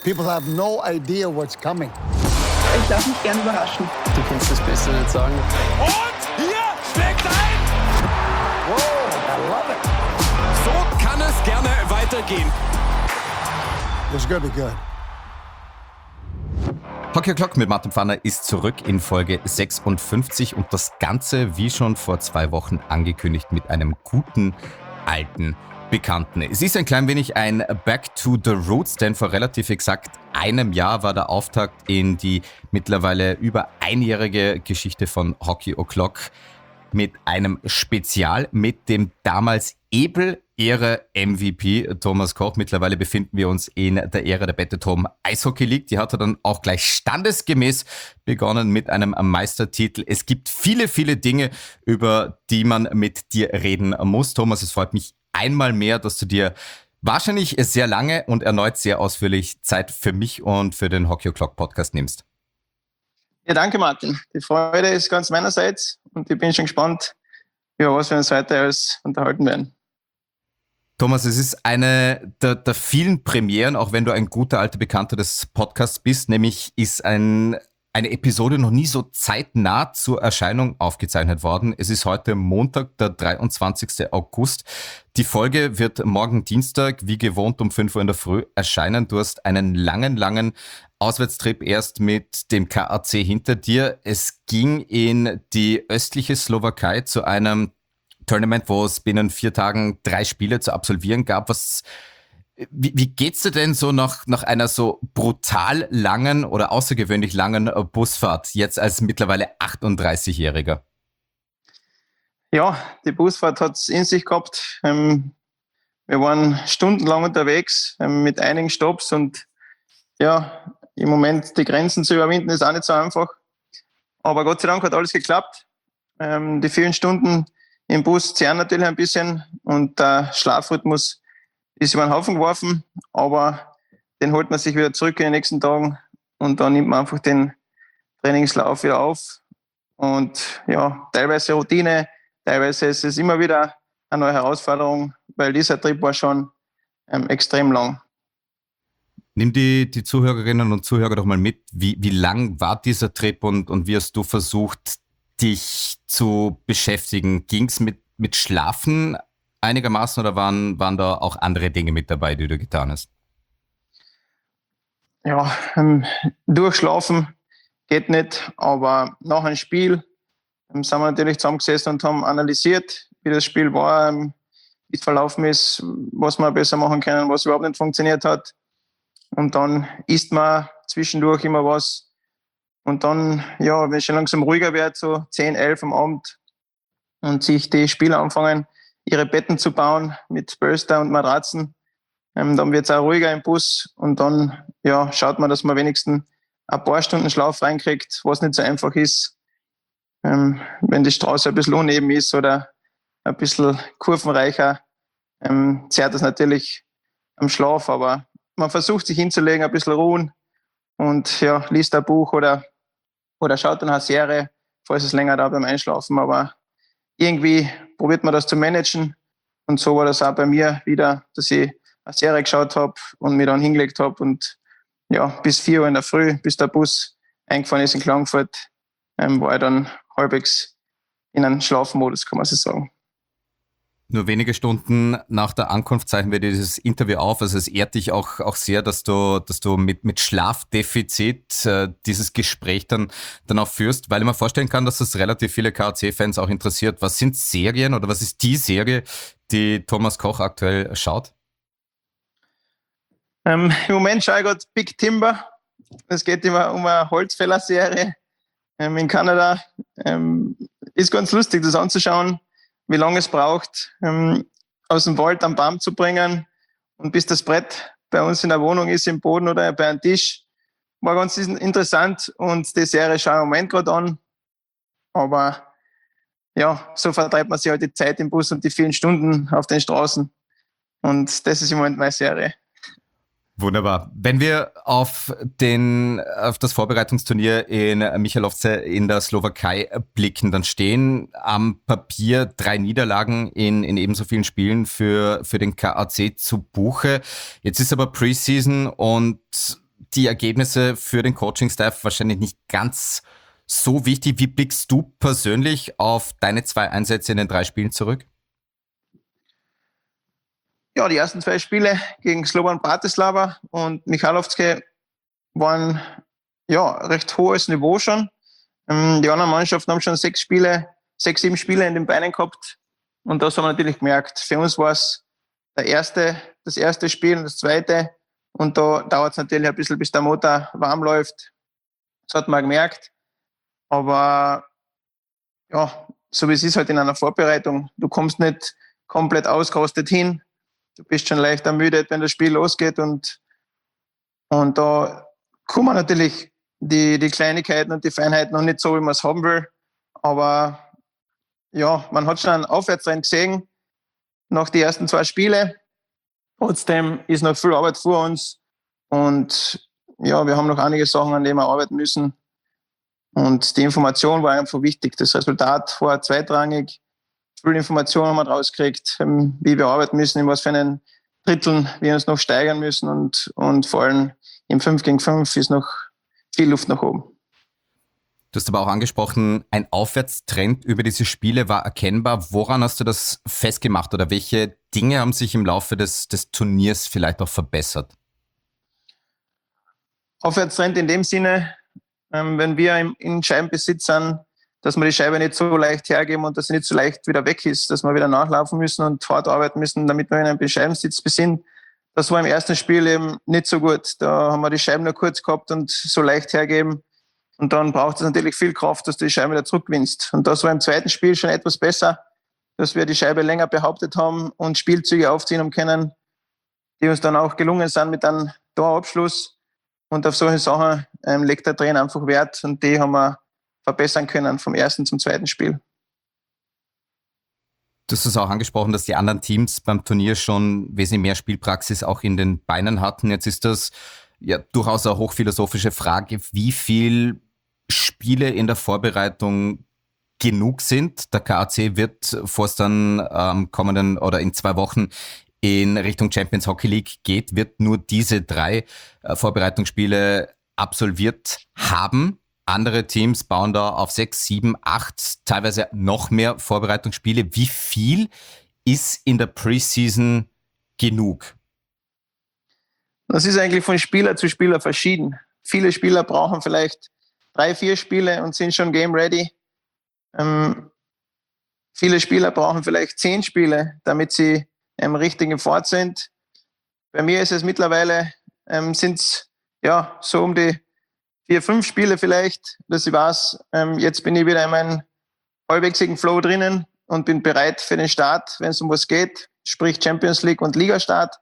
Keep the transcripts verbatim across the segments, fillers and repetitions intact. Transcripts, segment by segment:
People have no idea what's coming. Ich lasse mich gerne überraschen. Du kannst das besser nicht sagen. Und hier schlägt ein! Whoa, I love it. So kann es gerne weitergehen. It's gonna be good. Hockey O'Clock mit Martin Pfanner ist zurück in Folge sechsundfünfzig und das Ganze, wie schon vor zwei Wochen angekündigt, mit einem guten, alten Bekannten. Es ist ein klein wenig ein Back to the Roots, denn vor relativ exakt einem Jahr war der Auftakt in die mittlerweile über einjährige Geschichte von Hockey O'Clock mit einem Spezial mit dem damals Ebel-Ehre-M V P Thomas Koch. Mittlerweile befinden wir uns in der Ära der Bettetrom Eishockey League. Die hat er dann auch gleich standesgemäß begonnen mit einem Meistertitel. Es gibt viele, viele Dinge, über die man mit dir reden muss. Thomas, es freut mich einmal mehr, dass du dir wahrscheinlich sehr lange und erneut sehr ausführlich Zeit für mich und für den Hockey O'Clock Podcast nimmst. Ja, danke Martin. Die Freude ist ganz meinerseits und ich bin schon gespannt, über was wir uns heute alles unterhalten werden. Thomas, es ist eine der, der vielen Premieren, auch wenn du ein guter alter Bekannter des Podcasts bist, nämlich ist ein, eine Episode noch nie so zeitnah zur Erscheinung aufgezeichnet worden. Es ist heute Montag, der dreiundzwanzigster August. Die Folge wird morgen Dienstag, wie gewohnt, um fünf Uhr in der Früh erscheinen. Du hast einen langen, langen Auswärtstrip erst mit dem K A C hinter dir. Es ging in die östliche Slowakei zu einem Tournament, wo es binnen vier Tagen drei Spiele zu absolvieren gab. Was, wie, wie geht's dir denn so nach, nach einer so brutal langen oder außergewöhnlich langen Busfahrt, jetzt als mittlerweile achtunddreißigjähriger? Ja, die Busfahrt hat es in sich gehabt. Ähm, wir waren stundenlang unterwegs ähm, mit einigen Stopps und ja, im Moment die Grenzen zu überwinden ist auch nicht so einfach. Aber Gott sei Dank hat alles geklappt. Ähm, die vielen Stunden im Bus zehren natürlich ein bisschen und der Schlafrhythmus ist über den Haufen geworfen, aber den holt man sich wieder zurück in den nächsten Tagen und dann nimmt man einfach den Trainingslauf wieder auf. Und ja, teilweise Routine, teilweise ist es immer wieder eine neue Herausforderung, weil dieser Trip war schon ähm, extrem lang. Nimm die, die Zuhörerinnen und Zuhörer doch mal mit. Wie, wie lang war dieser Trip und, und wie hast du versucht, dich zu beschäftigen? Ging es mit, mit Schlafen einigermaßen oder waren, waren da auch andere Dinge mit dabei, die du getan hast? Ja, ähm, durchschlafen geht nicht, aber nach einem Spiel ähm, sind wir natürlich zusammengesessen und haben analysiert, wie das Spiel war, ähm, wie es verlaufen ist, was wir besser machen können, was überhaupt nicht funktioniert hat. Und dann isst man zwischendurch immer was. Und dann, ja, wenn es schon langsam ruhiger wird, so zehn, elf am Abend, und sich die Spieler anfangen, ihre Betten zu bauen mit Bölster und Matratzen, ähm, dann wird es auch ruhiger im Bus. Und dann, ja, schaut man, dass man wenigstens ein paar Stunden Schlaf reinkriegt, was nicht so einfach ist. Ähm, wenn die Straße ein bisschen uneben ist oder ein bisschen kurvenreicher, ähm, zerrt das natürlich am Schlaf, aber man versucht sich hinzulegen, ein bisschen ruhen und ja, liest ein Buch oder, oder schaut dann eine Serie, falls es länger dauert beim Einschlafen. Aber irgendwie probiert man das zu managen. Und so war das auch bei mir wieder, dass ich eine Serie geschaut habe und mich dann hingelegt habe. Und ja, bis vier Uhr in der Früh, bis der Bus eingefahren ist in Klagenfurt, ähm, war ich dann halbwegs in einen Schlafmodus, kann man so sagen. Nur wenige Stunden nach der Ankunft zeichnen wir dieses Interview auf. Also es ehrt dich auch, auch sehr, dass du, dass du mit, mit Schlafdefizit äh, dieses Gespräch dann, dann auch führst, weil ich mir vorstellen kann, dass das relativ viele K A C-Fans auch interessiert. Was sind Serien oder was ist die Serie, die Thomas Koch aktuell schaut? Ähm, Im Moment schaue ich gerade Big Timber. Es geht immer um eine Holzfäller-Serie ähm, in Kanada. Ähm, ist ganz lustig, das anzuschauen, wie lange es braucht, ähm, aus dem Wald am Baum zu bringen und bis das Brett bei uns in der Wohnung ist, im Boden oder bei einem Tisch. War ganz interessant und die Serie schaue ich im Moment gerade an. Aber ja, so vertreibt man sich halt die Zeit im Bus und die vielen Stunden auf den Straßen. Und das ist im Moment meine Serie. Wunderbar. Wenn wir auf den, auf das Vorbereitungsturnier in Michalovce in der Slowakei blicken, dann stehen am Papier drei Niederlagen in, in ebenso vielen Spielen für, für den K A C zu Buche. Jetzt ist aber Preseason und die Ergebnisse für den Coaching-Staff wahrscheinlich nicht ganz so wichtig. Wie blickst du persönlich auf deine zwei Einsätze in den drei Spielen zurück? Ja, die ersten zwei Spiele gegen Slovan Bratislava und Michalovce waren ja recht hohes Niveau schon. Die anderen Mannschaften haben schon sechs Spiele, sechs, sieben Spiele in den Beinen gehabt. Und das haben wir natürlich gemerkt. Für uns war es der erste, das erste Spiel und das zweite. Und da dauert es natürlich ein bisschen, bis der Motor warm läuft. Das hat man gemerkt. Aber ja, so wie es ist halt in einer Vorbereitung. Du kommst nicht komplett ausgerostet hin. Du bist schon leicht ermüdet, wenn das Spiel losgeht. Und, und da kommen natürlich die, die Kleinigkeiten und die Feinheiten noch nicht so, wie man es haben will. Aber ja, man hat schon einen Aufwärtstrend gesehen nach den ersten zwei Spielen. Trotzdem ist noch viel Arbeit vor uns. Und ja, wir haben noch einige Sachen, an denen wir arbeiten müssen. Und die Information war einfach wichtig. Das Resultat war zweitrangig. Viele Informationen haben wir rausgekriegt, wie wir arbeiten müssen, in was für einen Dritteln wir uns noch steigern müssen. Und, und vor allem im fünf gegen fünf ist noch viel Luft nach oben. Du hast aber auch angesprochen, ein Aufwärtstrend über diese Spiele war erkennbar. Woran hast du das festgemacht oder welche Dinge haben sich im Laufe des, des Turniers vielleicht auch verbessert? Aufwärtstrend in dem Sinne, ähm, wenn wir im, in Scheibenbesitz sind, dass wir die Scheibe nicht so leicht hergeben und dass sie nicht so leicht wieder weg ist, dass wir wieder nachlaufen müssen und hart arbeiten müssen, damit wir in einem Scheibensitz sind. Das war im ersten Spiel eben nicht so gut. Da haben wir die Scheiben nur kurz gehabt und so leicht hergeben. Und dann braucht es natürlich viel Kraft, dass du die Scheibe wieder zurückgewinnst. Und das war im zweiten Spiel schon etwas besser, dass wir die Scheibe länger behauptet haben und Spielzüge aufziehen haben können, die uns dann auch gelungen sind mit einem Torabschluss. Und auf solche Sachen ähm, legt der Trainer einfach Wert und die haben wir verbessern können vom ersten zum zweiten Spiel. Du hast es auch angesprochen, dass die anderen Teams beim Turnier schon wesentlich mehr Spielpraxis auch in den Beinen hatten. Jetzt ist das ja durchaus eine hochphilosophische Frage, wie viel Spiele in der Vorbereitung genug sind. Der K A C wird, vor es dann am ähm, kommenden oder in zwei Wochen in Richtung Champions Hockey League geht, wird nur diese drei äh, Vorbereitungsspiele absolviert haben. Andere Teams bauen da auf sechs, sieben, acht, teilweise noch mehr Vorbereitungsspiele. Wie viel ist in der Preseason genug? Das ist eigentlich von Spieler zu Spieler verschieden. Viele Spieler brauchen vielleicht drei, vier Spiele und sind schon game ready. Ähm, viele Spieler brauchen vielleicht zehn Spiele, damit sie im richtigen Fort sind. Bei mir ist es mittlerweile, ähm, sind es ja, so um die vier, fünf Spiele vielleicht, dass ich weiß, ähm, jetzt bin ich wieder in meinem halbwegigen Flow drinnen und bin bereit für den Start, wenn es um was geht, sprich Champions League und Ligastart.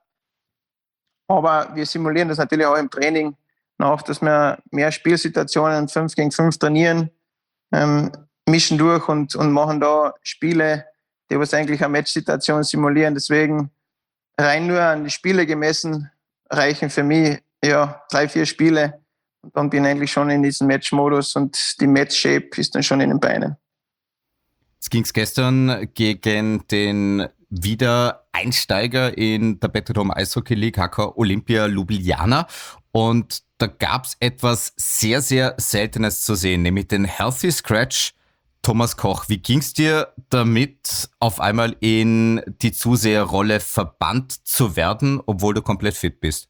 Aber wir simulieren das natürlich auch im Training nach, dass wir mehr Spielsituationen fünf gegen fünf trainieren, ähm, mischen durch und, und machen da Spiele, die was eigentlich eine Matchsituation simulieren. Deswegen rein nur an die Spiele gemessen reichen für mich ja drei, vier Spiele. Und dann bin ich eigentlich schon in diesem Match-Modus und die Match-Shape ist dann schon in den Beinen. Jetzt ging es gestern gegen den Wiedereinsteiger in der Petrodome Eishockey League, H K Olympia Ljubljana. Und da gab es etwas sehr, sehr Seltenes zu sehen, nämlich den Healthy Scratch Thomas Koch. Wie ging es dir damit, auf einmal in die Zuseherrolle verbannt zu werden, obwohl du komplett fit bist?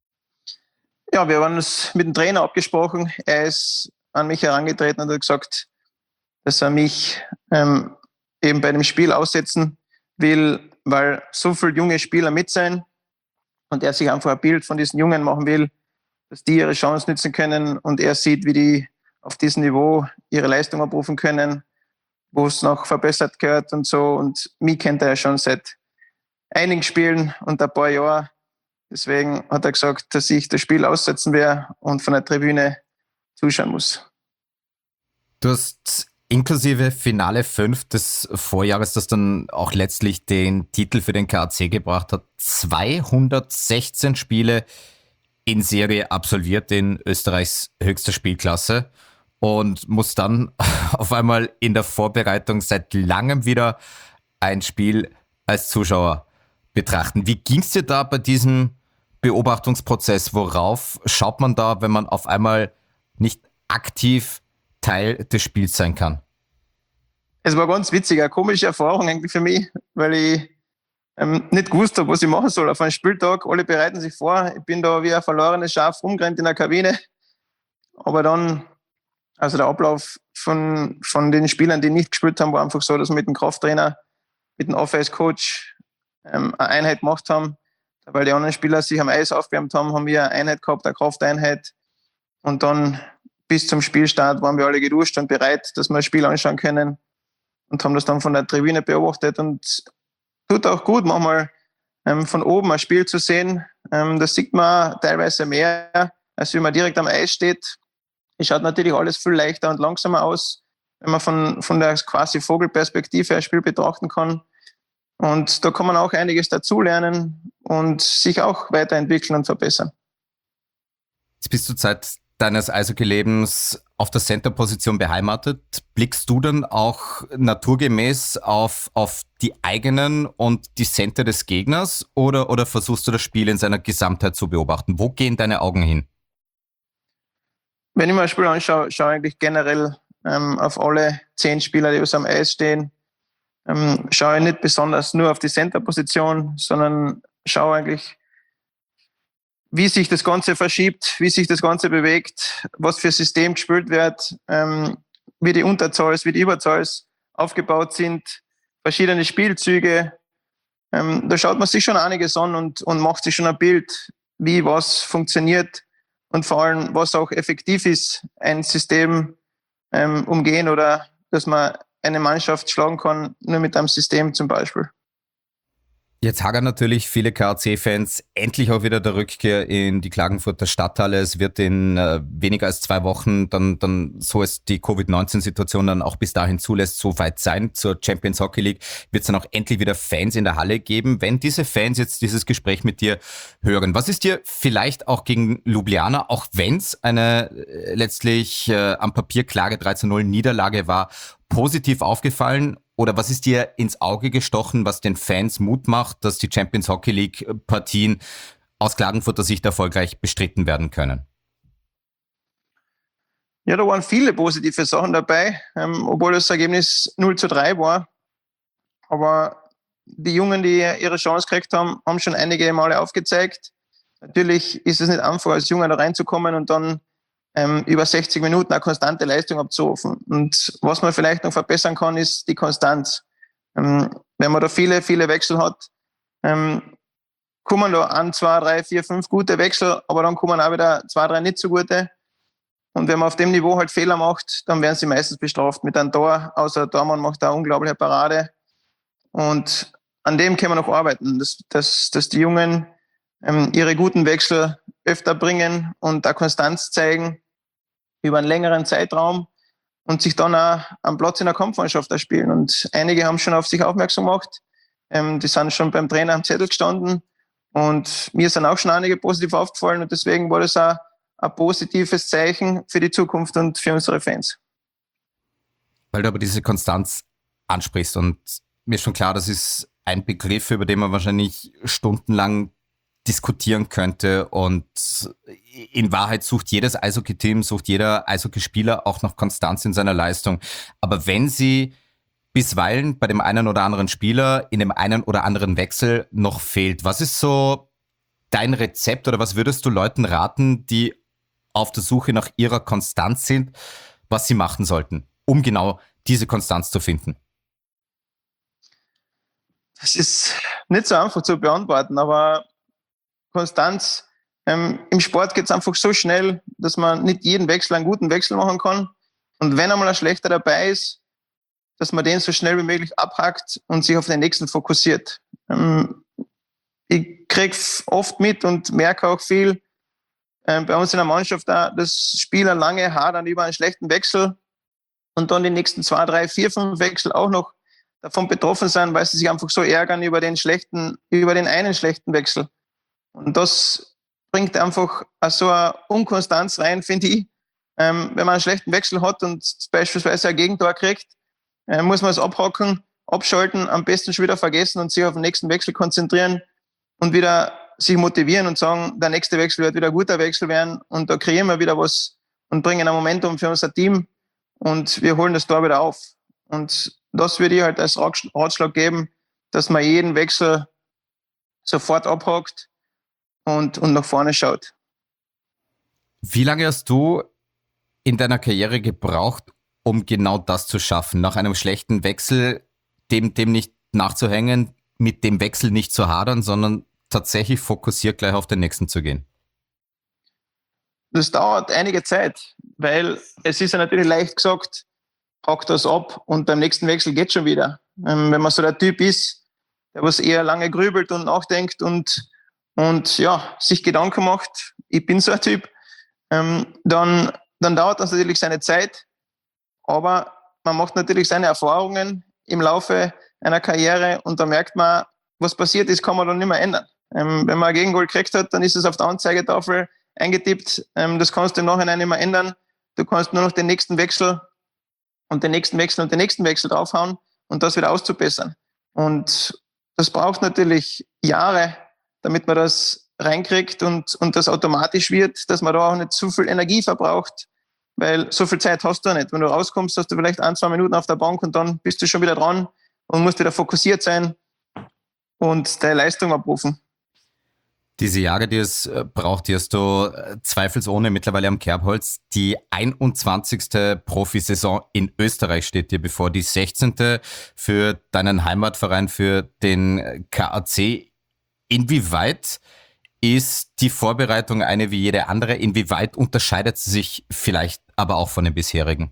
Ja, wir haben uns mit dem Trainer abgesprochen. Er ist an mich herangetreten und hat gesagt, dass er mich ähm, eben bei dem Spiel aussetzen will, weil so viele junge Spieler mit sein und er sich einfach ein Bild von diesen Jungen machen will, dass die ihre Chance nützen können und er sieht, wie die auf diesem Niveau ihre Leistung abrufen können, wo es noch verbessert gehört und so. Und mich kennt er ja schon seit einigen Spielen und ein paar Jahren. Deswegen hat er gesagt, dass ich das Spiel aussetzen werde und von der Tribüne zuschauen muss. Du hast inklusive Finale fünf des Vorjahres, das dann auch letztlich den Titel für den K A C gebracht hat, zweihundertsechzehn Spiele in Serie absolviert in Österreichs höchster Spielklasse und muss dann auf einmal in der Vorbereitung seit langem wieder ein Spiel als Zuschauer betrachten. Wie ging es dir da bei diesem Beobachtungsprozess? Worauf schaut man da, wenn man auf einmal nicht aktiv Teil des Spiels sein kann? Es war ganz witzig, eine komische Erfahrung eigentlich für mich, weil ich ähm, nicht gewusst habe, was ich machen soll auf einem Spieltag. Alle bereiten sich vor. Ich bin da wie ein verlorenes Schaf rumgerannt in der Kabine. Aber dann, also der Ablauf von, von den Spielern, die nicht gespielt haben, war einfach so, dass wir mit dem Krafttrainer, mit dem Off-Ice-Coach ähm, eine Einheit gemacht haben. Weil die anderen Spieler sich am Eis aufgewärmt haben, haben wir eine Einheit gehabt, eine Krafteinheit. Und dann bis zum Spielstart waren wir alle geduscht und bereit, dass wir das Spiel anschauen können. Und haben das dann von der Tribüne beobachtet. Und tut auch gut, manchmal ähm, von oben ein Spiel zu sehen. Ähm, das sieht man teilweise mehr, als wenn man direkt am Eis steht. Es schaut natürlich alles viel leichter und langsamer aus, wenn man von, von der quasi Vogelperspektive ein Spiel betrachten kann. Und da kann man auch einiges dazulernen und sich auch weiterentwickeln und verbessern. Jetzt bist du seit deines Eishockey-Lebens auf der Center-Position beheimatet. Blickst du dann auch naturgemäß auf, auf die eigenen und die Center des Gegners oder, oder versuchst du das Spiel in seiner Gesamtheit zu beobachten? Wo gehen deine Augen hin? Wenn ich mir ein Spiel anschaue, schaue ich eigentlich generell ähm, auf alle zehn Spieler, die am Eis stehen. Ähm, schaue ich nicht besonders nur auf die Center-Position, sondern schaue eigentlich, wie sich das Ganze verschiebt, wie sich das Ganze bewegt, was für ein System gespielt wird, ähm, wie die Unterzahls, wie die Überzahls aufgebaut sind, verschiedene Spielzüge. Ähm, da schaut man sich schon einiges an und, und macht sich schon ein Bild, wie was funktioniert und vor allem, was auch effektiv ist, ein System ähm, umgehen oder dass man eine Mannschaft schlagen kann, nur mit einem System zum Beispiel. Jetzt hagern natürlich viele K A C-Fans endlich auch wieder der Rückkehr in die Klagenfurter Stadthalle. Es wird in äh, weniger als zwei Wochen dann, dann, so es die Covid neunzehn Situation dann auch bis dahin zulässt, so weit sein. Zur Champions Hockey League wird es dann auch endlich wieder Fans in der Halle geben. Wenn diese Fans jetzt dieses Gespräch mit dir hören, was ist dir vielleicht auch gegen Ljubljana, auch wenn es eine äh, letztlich äh, am Papier klare drei zu null Niederlage war, positiv aufgefallen? Oder was ist dir ins Auge gestochen, was den Fans Mut macht, dass die Champions Hockey League Partien aus Klagenfurter Sicht erfolgreich bestritten werden können? Ja, da waren viele positive Sachen dabei, ähm, obwohl das Ergebnis null zu drei war. Aber die Jungen, die ihre Chance gekriegt haben, haben schon einige Male aufgezeigt. Natürlich ist es nicht einfach, als Junge da reinzukommen und dann ähm, über sechzig Minuten eine konstante Leistung abzurufen. Und was man vielleicht noch verbessern kann, ist die Konstanz. Ähm, wenn man da viele, viele Wechsel hat, ähm, kommen da ein, zwei, drei, vier, fünf gute Wechsel, aber dann kommen auch wieder zwei, drei nicht so gute. Und wenn man auf dem Niveau halt Fehler macht, dann werden sie meistens bestraft mit einem Tor. Außer Dormann macht da eine unglaubliche Parade. Und an dem können wir noch arbeiten, dass, dass, dass die Jungen ähm, ihre guten Wechsel öfter bringen und da Konstanz zeigen über einen längeren Zeitraum und sich dann auch am Platz in der Kampfmannschaft spielen. Und einige haben schon auf sich aufmerksam gemacht. Ähm, die sind schon beim Trainer am Zettel gestanden. Und mir sind auch schon einige positiv aufgefallen. Und deswegen war das auch ein positives Zeichen für die Zukunft und für unsere Fans. Weil du aber diese Konstanz ansprichst und mir ist schon klar, das ist ein Begriff, über den man wahrscheinlich stundenlang diskutieren könnte und in Wahrheit sucht jedes Eishockey-Team, sucht jeder Eishockeyspieler auch noch Konstanz in seiner Leistung. Aber wenn sie bisweilen bei dem einen oder anderen Spieler in dem einen oder anderen Wechsel noch fehlt, was ist so dein Rezept oder was würdest du Leuten raten, die auf der Suche nach ihrer Konstanz sind, was sie machen sollten, um genau diese Konstanz zu finden? Das ist nicht so einfach zu beantworten, aber Konstanz, ähm, im Sport geht es einfach so schnell, dass man nicht jeden Wechsel einen guten Wechsel machen kann. Und wenn einmal ein schlechter dabei ist, dass man den so schnell wie möglich abhackt und sich auf den nächsten fokussiert. Ähm, ich kriege oft mit und merke auch viel ähm, bei uns in der Mannschaft auch, dass Spieler lange hadern über einen schlechten Wechsel und dann die nächsten zwei, drei, vier, fünf Wechsel auch noch davon betroffen sind, weil sie sich einfach so ärgern über den schlechten, über den einen schlechten Wechsel. Und das bringt einfach so eine Unkonstanz rein, finde ich. Ähm, wenn man einen schlechten Wechsel hat und beispielsweise ein Gegentor kriegt, äh, muss man es abhaken, abschalten, am besten schon wieder vergessen und sich auf den nächsten Wechsel konzentrieren und wieder sich motivieren und sagen, der nächste Wechsel wird wieder ein guter Wechsel werden und da kreieren wir wieder was und bringen ein Momentum für unser Team und wir holen das Tor wieder auf. Und das würde ich halt als Ratschlag geben, dass man jeden Wechsel sofort abhakt und, und nach vorne schaut. Wie lange hast du in deiner Karriere gebraucht, um genau das zu schaffen? Nach einem schlechten Wechsel, dem, dem nicht nachzuhängen, mit dem Wechsel nicht zu hadern, sondern tatsächlich fokussiert gleich auf den nächsten zu gehen? Das dauert einige Zeit, weil es ist ja natürlich leicht gesagt, hack das ab und beim nächsten Wechsel geht schon wieder. Ähm, wenn man so der Typ ist, der was eher lange grübelt und nachdenkt und, und ja, sich Gedanken macht, ich bin so ein Typ, ähm, dann, dann dauert das natürlich seine Zeit, aber man macht natürlich seine Erfahrungen im Laufe einer Karriere und da merkt man, was passiert ist, kann man dann nicht mehr ändern. Ähm, wenn man ein Gegengol gekriegt hat, dann ist es auf der Anzeigetafel eingetippt. Ähm, das kannst du im Nachhinein nicht mehr ändern. Du kannst nur noch den nächsten Wechsel und den nächsten Wechsel und den nächsten Wechsel draufhauen und das wieder auszubessern. Und das braucht natürlich Jahre, damit man das reinkriegt und, und das automatisch wird, dass man da auch nicht zu viel Energie verbraucht, weil so viel Zeit hast du nicht. Wenn du rauskommst, hast du vielleicht ein, zwei Minuten auf der Bank und dann bist du schon wieder dran und musst wieder fokussiert sein und deine Leistung abrufen. Diese Jahre, die es braucht, die hast du zweifelsohne mittlerweile am Kerbholz. Die einundzwanzigste Profisaison in Österreich steht dir bevor, die sechzehnte für deinen Heimatverein, für den K A C. Inwieweit ist die Vorbereitung eine wie jede andere? Inwieweit unterscheidet sie sich vielleicht aber auch von den bisherigen?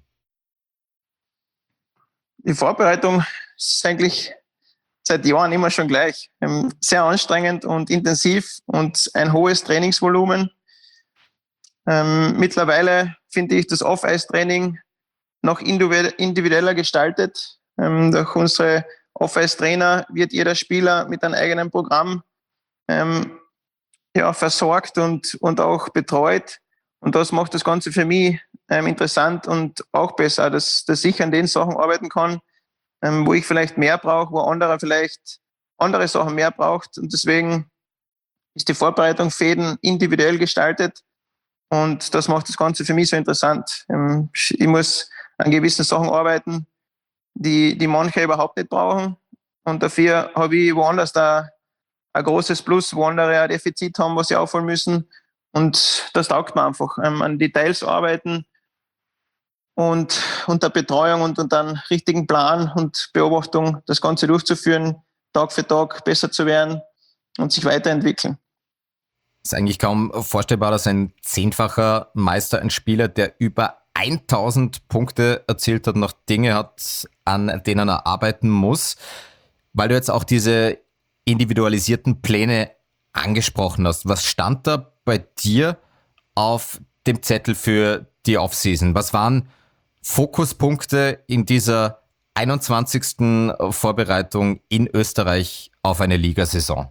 Die Vorbereitung ist eigentlich seit Jahren immer schon gleich. Sehr anstrengend und intensiv und ein hohes Trainingsvolumen. Ähm, mittlerweile finde ich das Off-Ice-Training noch individueller gestaltet. Ähm, durch unsere Off-Ice-Trainer wird jeder Spieler mit einem eigenen Programm ähm, ja, versorgt und, und auch betreut. Und das macht das Ganze für mich ähm, interessant und auch besser, dass, dass ich an den Sachen arbeiten kann, wo ich vielleicht mehr brauche, wo anderer vielleicht andere Sachen mehr braucht. Und deswegen ist die Vorbereitung Fäden individuell gestaltet. Und das macht das Ganze für mich so interessant. Ich muss an gewissen Sachen arbeiten, die, die manche überhaupt nicht brauchen. Und dafür habe ich woanders da ein großes Plus, wo andere ein Defizit haben, was sie aufholen müssen. Und das taugt mir einfach. An Details arbeiten, und unter Betreuung und unter einem richtigen Plan und Beobachtung das Ganze durchzuführen, Tag für Tag besser zu werden und sich weiterentwickeln. Es ist eigentlich kaum vorstellbar, dass ein zehnfacher Meister, ein Spieler, der über tausend Punkte erzielt hat, noch Dinge hat, an denen er arbeiten muss. Weil du jetzt auch diese individualisierten Pläne angesprochen hast. Was stand da bei dir auf dem Zettel für die Offseason? Was waren Fokuspunkte in dieser einundzwanzigsten Vorbereitung in Österreich auf eine Ligasaison?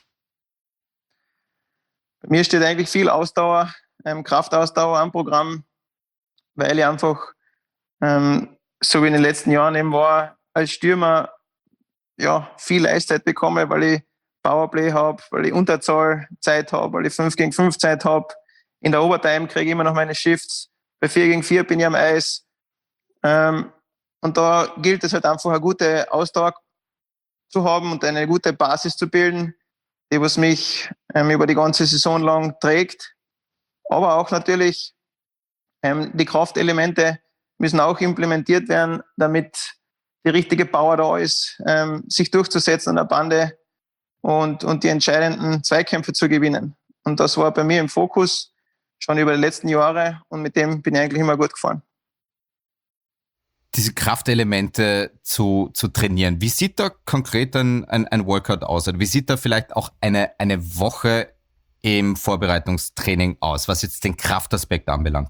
Bei mir steht eigentlich viel Ausdauer, ähm, Kraftausdauer am Programm, weil ich einfach, ähm, so wie in den letzten Jahren eben war, als Stürmer ja, viel Eiszeit bekomme, weil ich Powerplay habe, weil ich Unterzahlzeit habe, weil ich fünf gegen fünf Zeit habe. In der Overtime kriege ich immer noch meine Shifts. Bei vier gegen vier bin ich am Eis. Ähm, und da gilt es halt einfach, eine gute Ausdauer zu haben und eine gute Basis zu bilden, die was mich ähm, über die ganze Saison lang trägt. Aber auch natürlich ähm, die Kraftelemente müssen auch implementiert werden, damit die richtige Power da ist, ähm, sich durchzusetzen an der Bande und, und die entscheidenden Zweikämpfe zu gewinnen. Und das war bei mir im Fokus schon über die letzten Jahre und mit dem bin ich eigentlich immer gut gefahren. Diese Kraftelemente zu, zu trainieren, wie sieht da konkret ein, ein, ein Workout aus? Oder wie sieht da vielleicht auch eine, eine Woche im Vorbereitungstraining aus, was jetzt den Kraftaspekt anbelangt?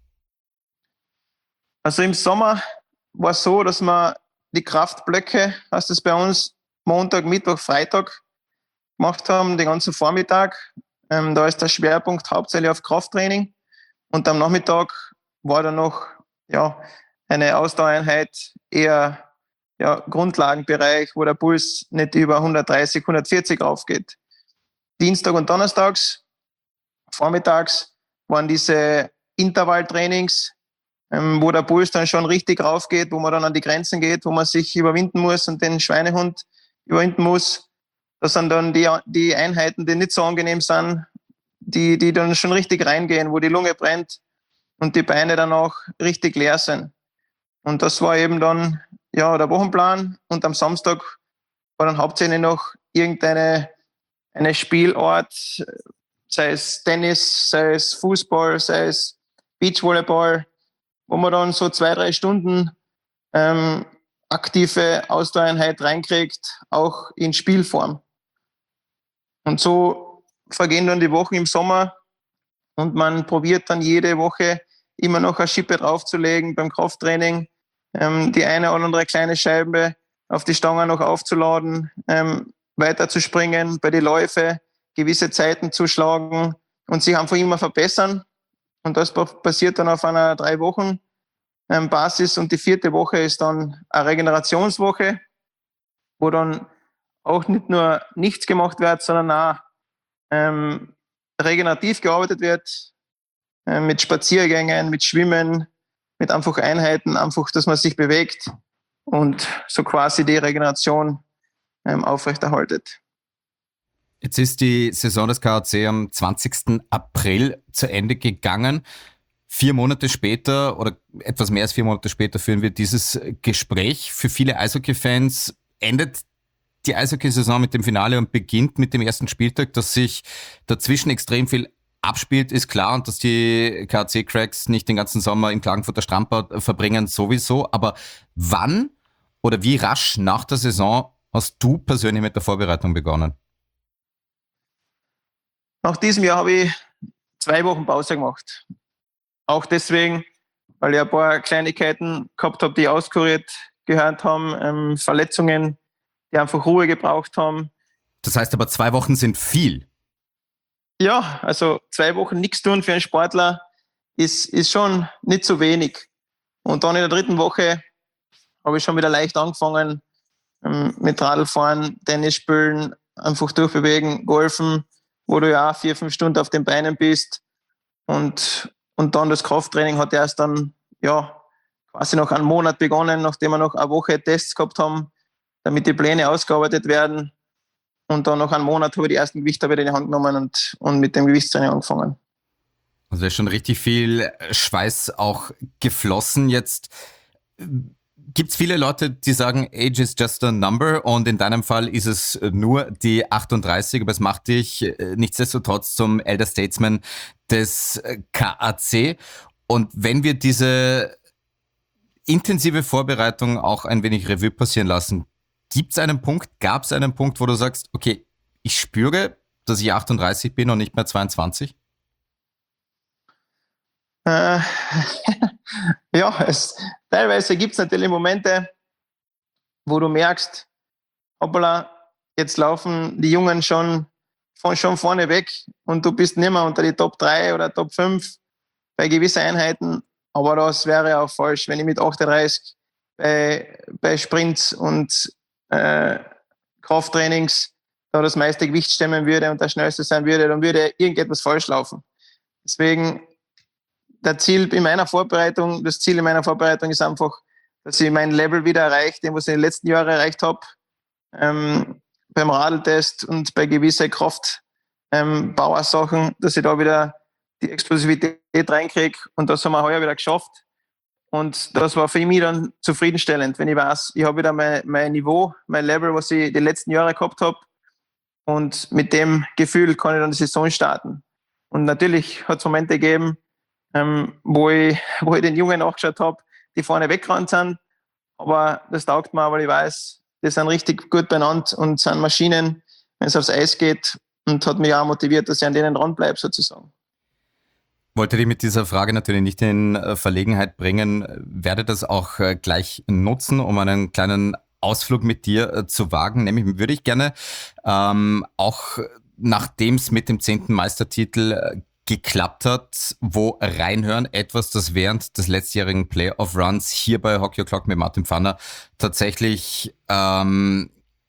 Also im Sommer war es so, dass man die Kraftblöcke, heißt es bei uns, Montag, Mittwoch, Freitag gemacht haben, den ganzen Vormittag. Ähm, da ist der Schwerpunkt hauptsächlich auf Krafttraining. Und am Nachmittag war dann noch ja, eine Ausdauereinheit, eher ja, Grundlagenbereich, wo der Puls nicht über hundertdreißig, hundertvierzig raufgeht. Dienstag und Donnerstags, vormittags, waren diese Intervalltrainings, ähm, wo der Puls dann schon richtig raufgeht, wo man dann an die Grenzen geht, wo man sich überwinden muss und den Schweinehund überwinden muss. Das sind dann die, die Einheiten, die nicht so angenehm sind, die, die dann schon richtig reingehen, wo die Lunge brennt und die Beine dann auch richtig leer sind. Und das war eben dann ja, der Wochenplan. Und am Samstag war dann hauptsächlich noch irgendeine eine Spielart, sei es Tennis, sei es Fußball, sei es Beachvolleyball, wo man dann so zwei, drei Stunden ähm, aktive Ausdauereinheit reinkriegt, auch in Spielform. Und so vergehen dann die Wochen im Sommer und man probiert dann jede Woche immer noch eine Schippe draufzulegen beim Krafttraining, ähm, die eine oder andere kleine Scheibe auf die Stange noch aufzuladen, ähm, weiter zu springen, bei den Läufen gewisse Zeiten zu schlagen und sich einfach immer verbessern. Und das passiert dann auf einer drei Wochen ähm, Basis und die vierte Woche ist dann eine Regenerationswoche, wo dann auch nicht nur nichts gemacht wird, sondern auch ähm, regenerativ gearbeitet wird, äh, mit Spaziergängen, mit Schwimmen, mit einfach Einheiten, einfach, dass man sich bewegt und so quasi die Regeneration ähm, aufrechterhaltet. Jetzt ist die Saison des K A C am zwanzigsten April zu Ende gegangen. Vier Monate später oder etwas mehr als vier Monate später führen wir dieses Gespräch. Für viele Eishockey-Fans endet die Eishockey-Saison mit dem Finale und beginnt mit dem ersten Spieltag, dass sich dazwischen extrem viel abspielt, ist klar, und dass die K A C-Cracks nicht den ganzen Sommer im Klagenfurter Strandbad verbringen, sowieso. Aber wann oder wie rasch nach der Saison hast du persönlich mit der Vorbereitung begonnen? Nach diesem Jahr habe ich zwei Wochen Pause gemacht. Auch deswegen, weil ich ein paar Kleinigkeiten gehabt habe, die auskuriert gehört haben, ähm, Verletzungen, die einfach Ruhe gebraucht haben. Das heißt aber, zwei Wochen sind viel. Ja, also zwei Wochen nichts tun für einen Sportler ist, ist schon nicht so wenig. Und dann in der dritten Woche habe ich schon wieder leicht angefangen ähm, mit Radlfahren, Tennis spielen, einfach durchbewegen, golfen, wo du ja auch vier, fünf Stunden auf den Beinen bist. Und, und dann das Krafttraining hat erst dann, ja, quasi noch einen Monat begonnen, nachdem wir noch eine Woche Tests gehabt haben, damit die Pläne ausgearbeitet werden. Und dann noch einen Monat habe ich die ersten Gewichte wieder in die Hand genommen und, und mit dem Gewichtstraining angefangen. Also ist schon richtig viel Schweiß auch geflossen. Jetzt gibt es viele Leute, die sagen, Age is just a number, und in deinem Fall ist es nur die achtunddreißig, aber es macht dich nichtsdestotrotz zum Elder Statesman des K A C. Und wenn wir diese intensive Vorbereitung auch ein wenig Revue passieren lassen, gibt es einen Punkt, gab es einen Punkt, wo du sagst, okay, ich spüre, dass ich achtunddreißig bin und nicht mehr zweiundzwanzig? Äh, ja, es, teilweise gibt es natürlich Momente, wo du merkst, hoppala, jetzt laufen die Jungen schon, von, schon vorne weg und du bist nicht mehr unter die Top drei oder Top fünf bei gewissen Einheiten. Aber das wäre auch falsch, wenn ich mit achtunddreißig bei, bei Sprints und äh, Krafttrainings da das meiste Gewicht stemmen würde und der Schnellste sein würde, dann würde irgendetwas falsch laufen. Deswegen der Ziel in meiner Vorbereitung, das Ziel in meiner Vorbereitung ist einfach, dass ich mein Level wieder erreiche, den was ich in den letzten Jahren erreicht habe, ähm, beim Radltest und bei gewissen Kraftbauersachen, ähm, dass ich da wieder die Explosivität reinkriege, und das haben wir heuer wieder geschafft. Und das war für mich dann zufriedenstellend, wenn ich weiß, ich habe wieder mein, mein Niveau, mein Level, was ich die letzten Jahre gehabt habe, und mit dem Gefühl kann ich dann die Saison starten. Und natürlich hat es Momente gegeben, ähm, wo, ich, wo ich den Jungen nachgeschaut habe, die vorne weggerannt sind, aber das taugt mir, weil ich weiß, die sind richtig gut beieinander und sind Maschinen, wenn es aufs Eis geht, und hat mich auch motiviert, dass ich an denen dranbleibe sozusagen. Wollte dich mit dieser Frage natürlich nicht in Verlegenheit bringen, werde das auch gleich nutzen, um einen kleinen Ausflug mit dir zu wagen. Nämlich würde ich gerne ähm, auch, nachdem es mit dem zehnten Meistertitel geklappt hat, wo reinhören, etwas, das während des letztjährigen Playoff-Runs hier bei Hockey O'Clock mit Martin Pfanner tatsächlich ähm,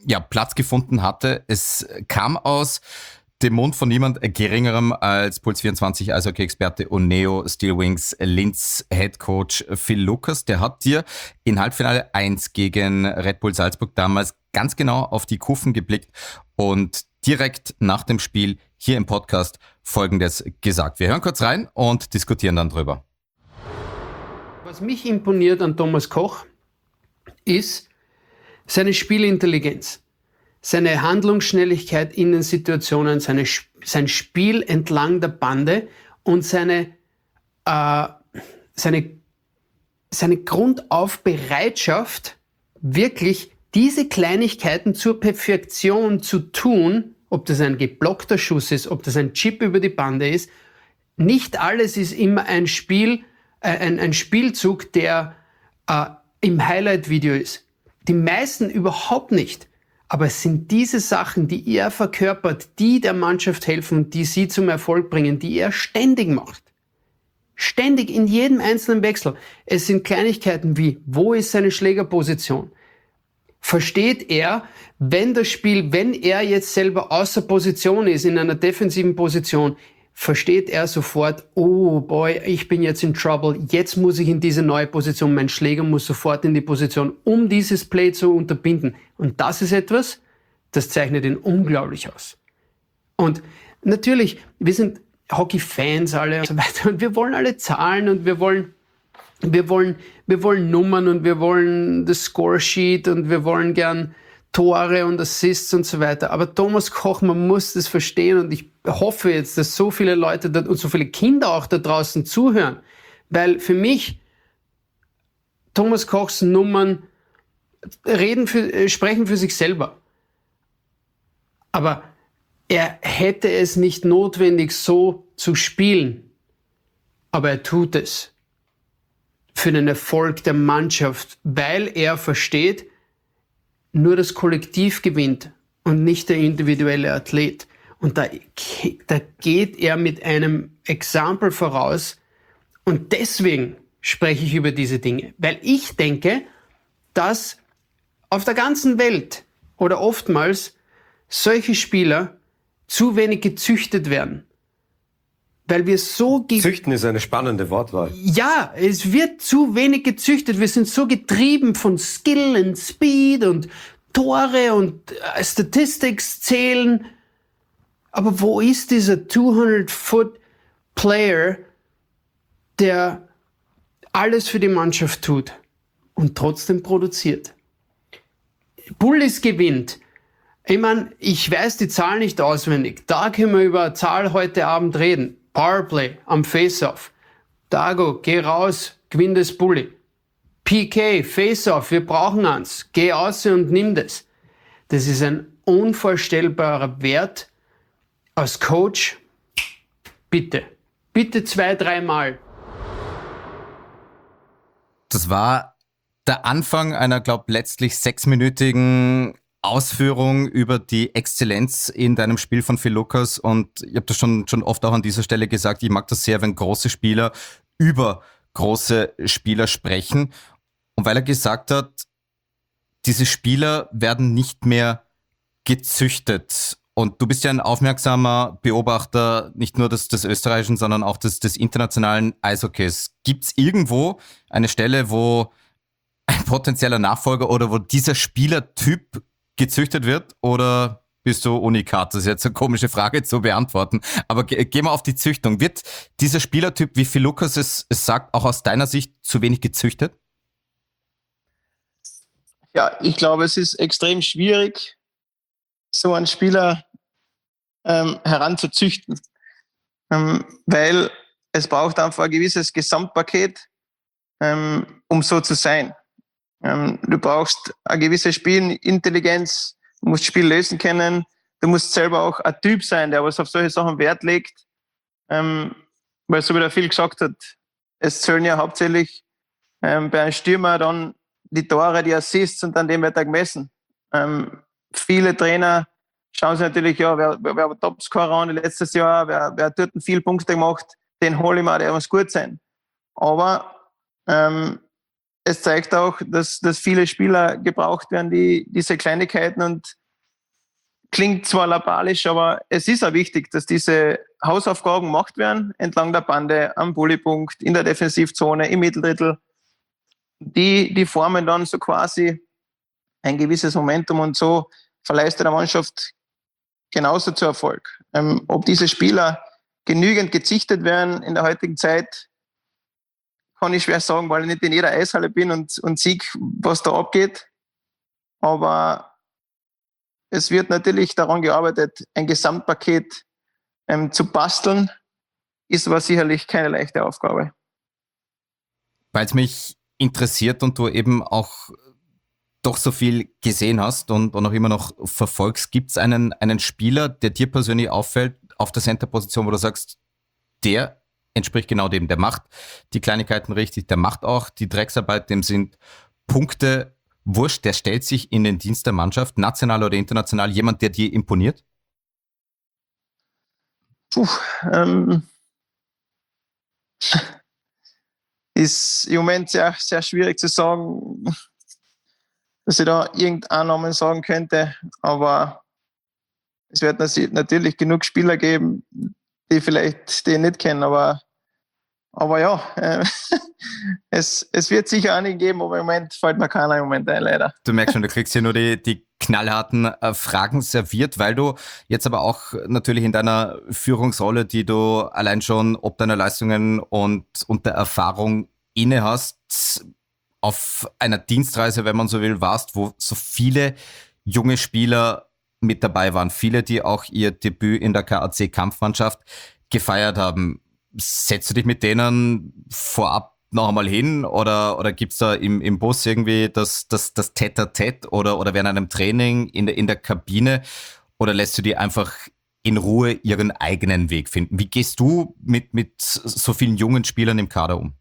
ja, Platz gefunden hatte. Es kam aus dem Mund von niemand Geringerem als Puls vierundzwanzig Eishockey-Experte und Neo Steelwings Linz Headcoach Phil Lucas. Der hat dir in Halbfinale eins gegen Red Bull Salzburg damals ganz genau auf die Kufen geblickt und direkt nach dem Spiel hier im Podcast Folgendes gesagt. Wir hören kurz rein und diskutieren dann drüber. Was mich imponiert an Thomas Koch ist seine Spielintelligenz, seine Handlungsschnelligkeit in den Situationen, seine, sein Spiel entlang der Bande und seine, äh, seine, seine Grundaufbereitschaft, wirklich diese Kleinigkeiten zur Perfektion zu tun, ob das ein geblockter Schuss ist, ob das ein Chip über die Bande ist. Nicht alles ist immer ein Spiel, äh, ein, ein Spielzug, der äh, im Highlight-Video ist. Die meisten überhaupt nicht. Aber es sind diese Sachen, die er verkörpert, die der Mannschaft helfen und die sie zum Erfolg bringen, die er ständig macht. Ständig in jedem einzelnen Wechsel. Es sind Kleinigkeiten wie, wo ist seine Schlägerposition? Versteht er, wenn das Spiel, wenn er jetzt selber außer Position ist, in einer defensiven Position, versteht er sofort, oh boy, ich bin jetzt in Trouble, jetzt muss ich in diese neue Position, mein Schläger muss sofort in die Position, um dieses Play zu unterbinden. Und das ist etwas, das zeichnet ihn unglaublich aus. Und natürlich, wir sind Hockey-Fans alle und so weiter und wir wollen alle Zahlen und wir wollen, wir wollen, wir wollen Nummern und wir wollen das Scoresheet und wir wollen gern Tore und Assists und so weiter. Aber Thomas Koch, man muss das verstehen und ich hoffe jetzt, dass so viele Leute da, und so viele Kinder auch da draußen zuhören, weil für mich Thomas Kochs Nummern reden für, sprechen für sich selber. Aber er hätte es nicht notwendig, so zu spielen. Aber er tut es für den Erfolg der Mannschaft, weil er versteht, nur das Kollektiv gewinnt und nicht der individuelle Athlet. Und da, da geht er mit einem Exempel voraus. Und deswegen spreche ich über diese Dinge. Weil ich denke, dass auf der ganzen Welt oder oftmals solche Spieler zu wenig gezüchtet werden. Weil wir so... Ge- Züchten ist eine spannende Wortwahl. Ja, es wird zu wenig gezüchtet. Wir sind so getrieben von Skill und Speed und Tore und äh, Statistics zählen. Aber wo ist dieser zweihundert-Foot-Player, der alles für die Mannschaft tut und trotzdem produziert? Bullis gewinnt. Ich meine, ich weiß die Zahl nicht auswendig. Da können wir über eine Zahl heute Abend reden. Powerplay am Face-Off. Dago, geh raus, gewinn das Bulli. P K, Face-Off, wir brauchen eins. Geh raus und nimm das. Das ist ein unvorstellbarer Wert. Als Coach, bitte. Bitte zwei, dreimal. Das war der Anfang einer, glaube ich, letztlich sechsminütigen Ausführung über die Exzellenz in deinem Spiel von Phil Lucas, und ich habe das schon, schon oft auch an dieser Stelle gesagt, ich mag das sehr, wenn große Spieler über große Spieler sprechen, und weil er gesagt hat, diese Spieler werden nicht mehr gezüchtet, und du bist ja ein aufmerksamer Beobachter nicht nur des, des österreichischen, sondern auch des, des internationalen Eishockeys. Gibt es irgendwo eine Stelle, wo ein potenzieller Nachfolger oder wo dieser Spielertyp gezüchtet wird, oder bist du Unikat? Das ist jetzt eine komische Frage zu beantworten, aber ge- gehen wir auf die Züchtung. Wird dieser Spielertyp, wie Phil Lucas es, es sagt, auch aus deiner Sicht zu wenig gezüchtet? Ja, ich glaube, es ist extrem schwierig, so einen Spieler ähm, heranzuzüchten, ähm, weil es braucht einfach ein gewisses Gesamtpaket, ähm, um so zu sein. Ähm, du brauchst eine gewisse Spielintelligenz, du musst Spiel lösen können, du musst selber auch ein Typ sein, der was auf solche Sachen Wert legt, ähm, weil so wie der Phil gesagt hat, es zählen ja hauptsächlich ähm, bei einem Stürmer dann die Tore, die Assists, und an dem wird er gemessen. Ähm, viele Trainer schauen sich natürlich, ja, wer, wer, wer war Topscorer an letztes Jahr, wer, wer hat dort viele Punkte gemacht, den hole ich mal, der muss gut sein. Aber ähm, es zeigt auch, dass, dass viele Spieler gebraucht werden, die diese Kleinigkeiten, und klingt zwar lappalisch, aber es ist auch wichtig, dass diese Hausaufgaben gemacht werden, entlang der Bande, am Bullypunkt, in der Defensivzone, im Mitteldrittel. Die, die formen dann so quasi ein gewisses Momentum, und so verleistet der Mannschaft genauso zu Erfolg. Ähm, ob diese Spieler genügend gezichtet werden in der heutigen Zeit, kann ich schwer sagen, weil ich nicht in jeder Eishalle bin und, und sehe, was da abgeht. Aber es wird natürlich daran gearbeitet, ein Gesamtpaket ähm, zu basteln, ist aber sicherlich keine leichte Aufgabe. Weil es mich interessiert und du eben auch doch so viel gesehen hast und, und auch immer noch verfolgst, gibt es einen, einen Spieler, der dir persönlich auffällt auf der Center-Position, wo du sagst, der entspricht genau dem, der macht die Kleinigkeiten richtig, der macht auch die Drecksarbeit, dem sind Punkte wurscht, der stellt sich in den Dienst der Mannschaft, national oder international, jemand, der dir imponiert? Puh, ähm, ist im Moment sehr, sehr schwierig zu sagen, dass ich da irgendeinen Namen sagen könnte, aber es wird natürlich genug Spieler geben, die vielleicht den nicht kennen, aber, aber ja, äh, es, es wird sicher einige geben, aber im Moment fällt mir keiner im Moment ein, leider. Du merkst schon, du kriegst hier nur die, die knallharten äh, Fragen serviert, weil du jetzt aber auch natürlich in deiner Führungsrolle, die du allein schon ob deiner Leistungen und, und der Erfahrung inne hast, auf einer Dienstreise, wenn man so will, warst, wo so viele junge Spieler mit dabei waren. Viele, die auch ihr Debüt in der K A C-Kampfmannschaft gefeiert haben. Setzt du dich mit denen vorab noch einmal hin oder, oder gibt es da im, im Bus irgendwie das, das, das Tête-à-Tête oder, oder während einem Training in der, in der Kabine, oder lässt du die einfach in Ruhe ihren eigenen Weg finden? Wie gehst du mit, mit so vielen jungen Spielern im Kader um?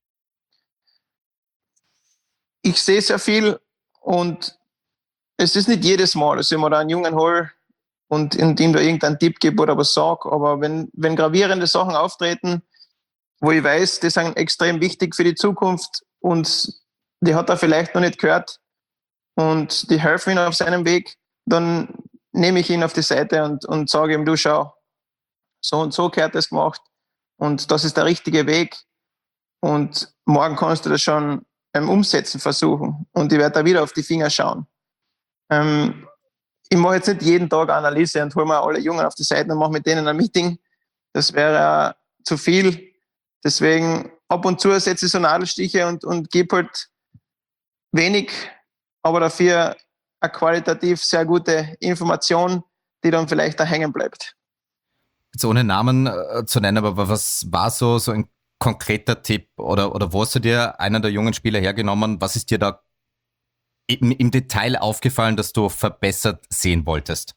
Ich sehe sehr viel, und es ist nicht jedes Mal, dass ich mir da einen Jungen hole und in dem da irgendeinen Tipp gebe oder was sage, aber wenn, wenn gravierende Sachen auftreten, wo ich weiß, die sind extrem wichtig für die Zukunft und die hat er vielleicht noch nicht gehört und die helfen ihm auf seinem Weg, dann nehme ich ihn auf die Seite und, und sage ihm, du schau, so und so gehört das gemacht und das ist der richtige Weg und morgen kannst du das schon beim Umsetzen versuchen und ich werde da wieder auf die Finger schauen. Ähm, ich mache jetzt nicht jeden Tag Analyse und hole mir alle Jungen auf die Seite und mache mit denen ein Meeting. Das wäre äh, zu viel. Deswegen ab und zu setze ich so Nadelstiche und, und gebe halt wenig, aber dafür eine qualitativ sehr gute Information, die dann vielleicht da hängen bleibt. Jetzt ohne Namen äh, zu nennen, aber was war so, so ein konkreter Tipp oder, oder wo hast du dir einen der jungen Spieler hergenommen? Was ist dir da im, im Detail aufgefallen, dass du verbessert sehen wolltest?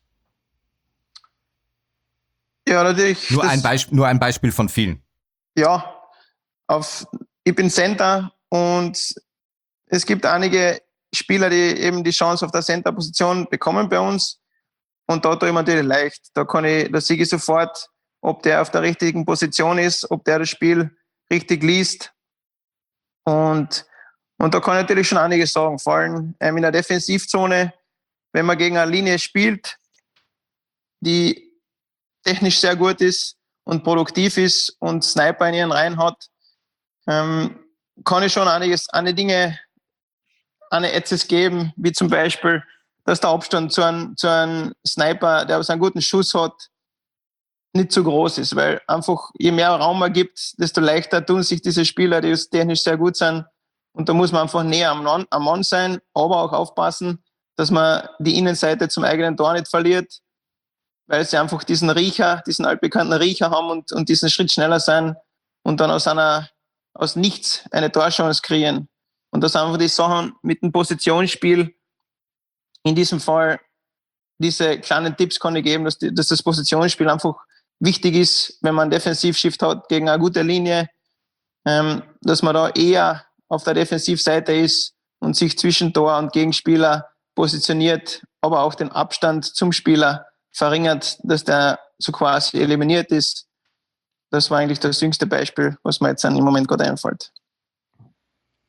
Ja, natürlich. Nur, ein, Beisp- nur ein Beispiel von vielen. Ja, auf, ich bin Center und es gibt einige Spieler, die eben die Chance auf der Center-Position bekommen bei uns. Und da tue ich mir natürlich leicht. Da kann ich, da sehe ich sofort, ob der auf der richtigen Position ist, ob der das Spiel richtig liest. Und, und da kann ich natürlich schon einiges sagen. Vor allem ähm, in der Defensivzone, wenn man gegen eine Linie spielt, die technisch sehr gut ist und produktiv ist und Sniper in ihren Reihen hat, ähm, kann ich schon einiges, eine Dinge, eine Etzes geben, wie zum Beispiel, dass der Abstand zu einem, zu einem Sniper, der so einen guten Schuss hat, nicht so groß ist, weil einfach je mehr Raum man gibt, desto leichter tun sich diese Spieler, die technisch sehr gut sind. Und da muss man einfach näher am, am Mann sein, aber auch aufpassen, dass man die Innenseite zum eigenen Tor nicht verliert, weil sie einfach diesen Riecher, diesen altbekannten Riecher haben und, und diesen Schritt schneller sein und dann aus einer, aus nichts eine Torchance kreieren. Und das sind einfach die Sachen mit dem Positionsspiel. In diesem Fall, diese kleinen Tipps kann ich geben, dass, die, dass das Positionsspiel einfach wichtig ist, wenn man einen Defensivshift hat gegen eine gute Linie, ähm, dass man da eher auf der Defensivseite ist und sich zwischen Tor und Gegenspieler positioniert, aber auch den Abstand zum Spieler verringert, dass der so quasi eliminiert ist. Das war eigentlich das jüngste Beispiel, was mir jetzt im Moment gerade einfällt.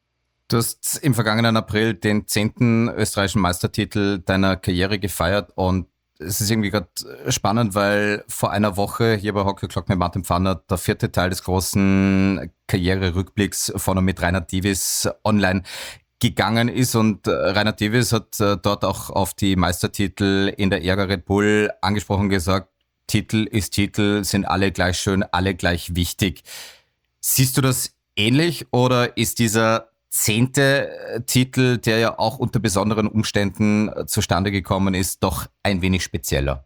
Du hast im vergangenen April den zehnten österreichischen Meistertitel deiner Karriere gefeiert und es ist irgendwie gerade spannend, weil vor einer Woche hier bei Hockey O'Clock mit Martin Pfanner der vierte Teil des großen Karriererückblicks von und mit Reinhard Divis online gegangen ist und Reinhard Divis hat dort auch auf die Meistertitel in der Ära Red Bull angesprochen gesagt, Titel ist Titel, sind alle gleich schön, alle gleich wichtig. Siehst du das ähnlich oder ist dieser zehnte Titel, der ja auch unter besonderen Umständen zustande gekommen ist, doch ein wenig spezieller?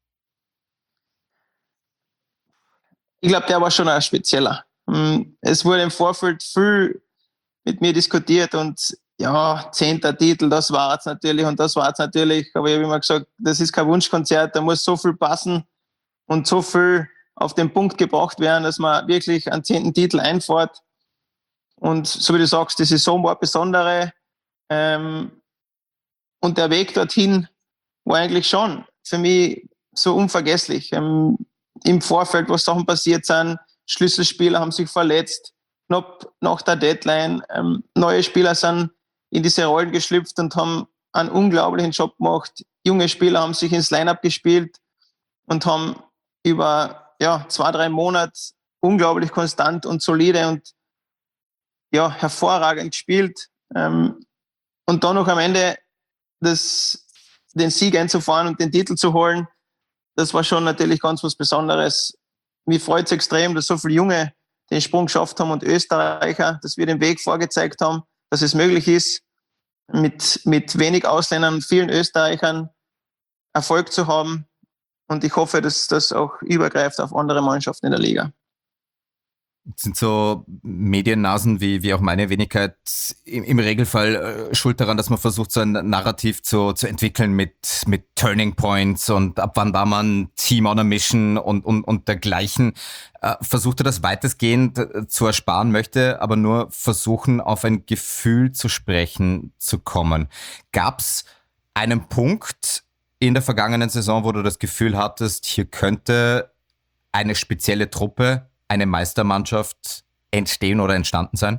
Ich glaube, der war schon ein spezieller. Es wurde im Vorfeld viel mit mir diskutiert und ja, zehnter Titel, das war es natürlich und das war es natürlich. Aber ich habe immer gesagt, das ist kein Wunschkonzert, da muss so viel passen und so viel auf den Punkt gebracht werden, dass man wirklich einen zehnten Titel einfährt. Und so wie du sagst, die Saison war besondere ähm, und der Weg dorthin war eigentlich schon für mich so unvergesslich. Ähm, Im Vorfeld, was Sachen passiert sind, Schlüsselspieler haben sich verletzt, knapp nach der Deadline, ähm, neue Spieler sind in diese Rollen geschlüpft und haben einen unglaublichen Job gemacht. Junge Spieler haben sich ins Line-Up gespielt und haben über ja, zwei, drei Monate unglaublich konstant und solide und ja, hervorragend gespielt. Ähm, und dann noch am Ende das, den Sieg einzufahren und den Titel zu holen, das war schon natürlich ganz was Besonderes. Mich freut es extrem, dass so viele Junge den Sprung geschafft haben und Österreicher, dass wir den Weg vorgezeigt haben, dass es möglich ist, mit, mit wenig Ausländern und vielen Österreichern Erfolg zu haben. Und ich hoffe, dass das auch übergreift auf andere Mannschaften in der Liga. Das sind so Mediennasen wie, wie auch meine Wenigkeit im, im Regelfall äh, schuld daran, dass man versucht, so ein Narrativ zu, zu entwickeln mit, mit Turning Points und ab wann war man Team on a Mission und, und, und dergleichen. Äh, versuchte das weitestgehend äh, zu ersparen, möchte aber nur versuchen, auf ein Gefühl zu sprechen zu kommen. Gab's einen Punkt in der vergangenen Saison, wo du das Gefühl hattest, hier könnte eine spezielle Truppe, eine Meistermannschaft entstehen oder entstanden sein?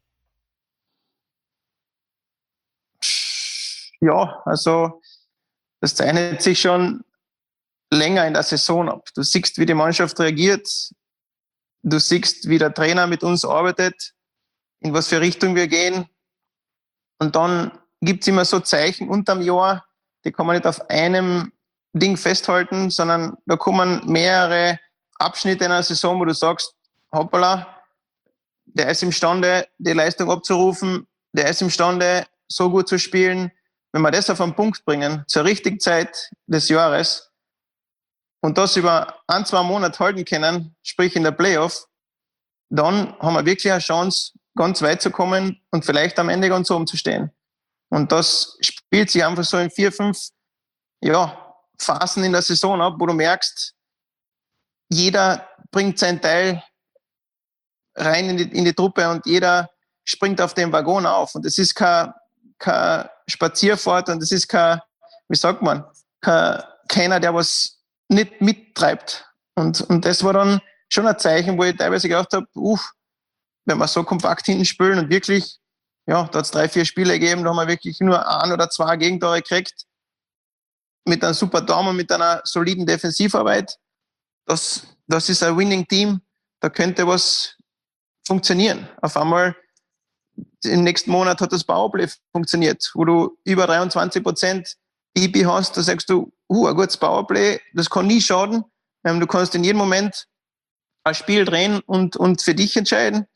Ja, also das zeichnet sich schon länger in der Saison ab. Du siehst, wie die Mannschaft reagiert. Du siehst, wie der Trainer mit uns arbeitet, in was für Richtung wir gehen. Und dann gibt es immer so Zeichen unterm Jahr, die kann man nicht auf einem Ding festhalten, sondern da kommen mehrere Abschnitte in einer Saison, wo du sagst, hoppala, der ist imstande, die Leistung abzurufen, der ist imstande, so gut zu spielen. Wenn wir das auf einen Punkt bringen, zur richtigen Zeit des Jahres und das über ein, zwei Monate halten können, sprich in der Playoff, dann haben wir wirklich eine Chance, ganz weit zu kommen und vielleicht am Ende ganz oben zu stehen. Und das spielt sich einfach so in vier, fünf ja, Phasen in der Saison ab, wo du merkst, jeder bringt seinen Teil rein in die, in die Truppe und jeder springt auf den Waggon auf. Und es ist kein, kein Spazierfahrt und es ist kein, wie sagt man, kein, keiner, der was nicht mittreibt. Und, und das war dann schon ein Zeichen, wo ich teilweise gedacht habe, uff, wenn wir so kompakt hinten spielen und wirklich, ja, da hat es drei, vier Spiele gegeben, da haben wir wirklich nur ein oder zwei Gegentore gekriegt, mit einem super Daumen und mit einer soliden Defensivarbeit. Das, das ist ein Winning-Team, da könnte was funktionieren. Auf einmal im nächsten Monat hat das Powerplay funktioniert, wo du über dreiundzwanzig Prozent I B hast, da sagst du, uh, ein gutes Powerplay, das kann nie schaden. Ähm, du kannst in jedem Moment ein Spiel drehen und, und für dich entscheiden.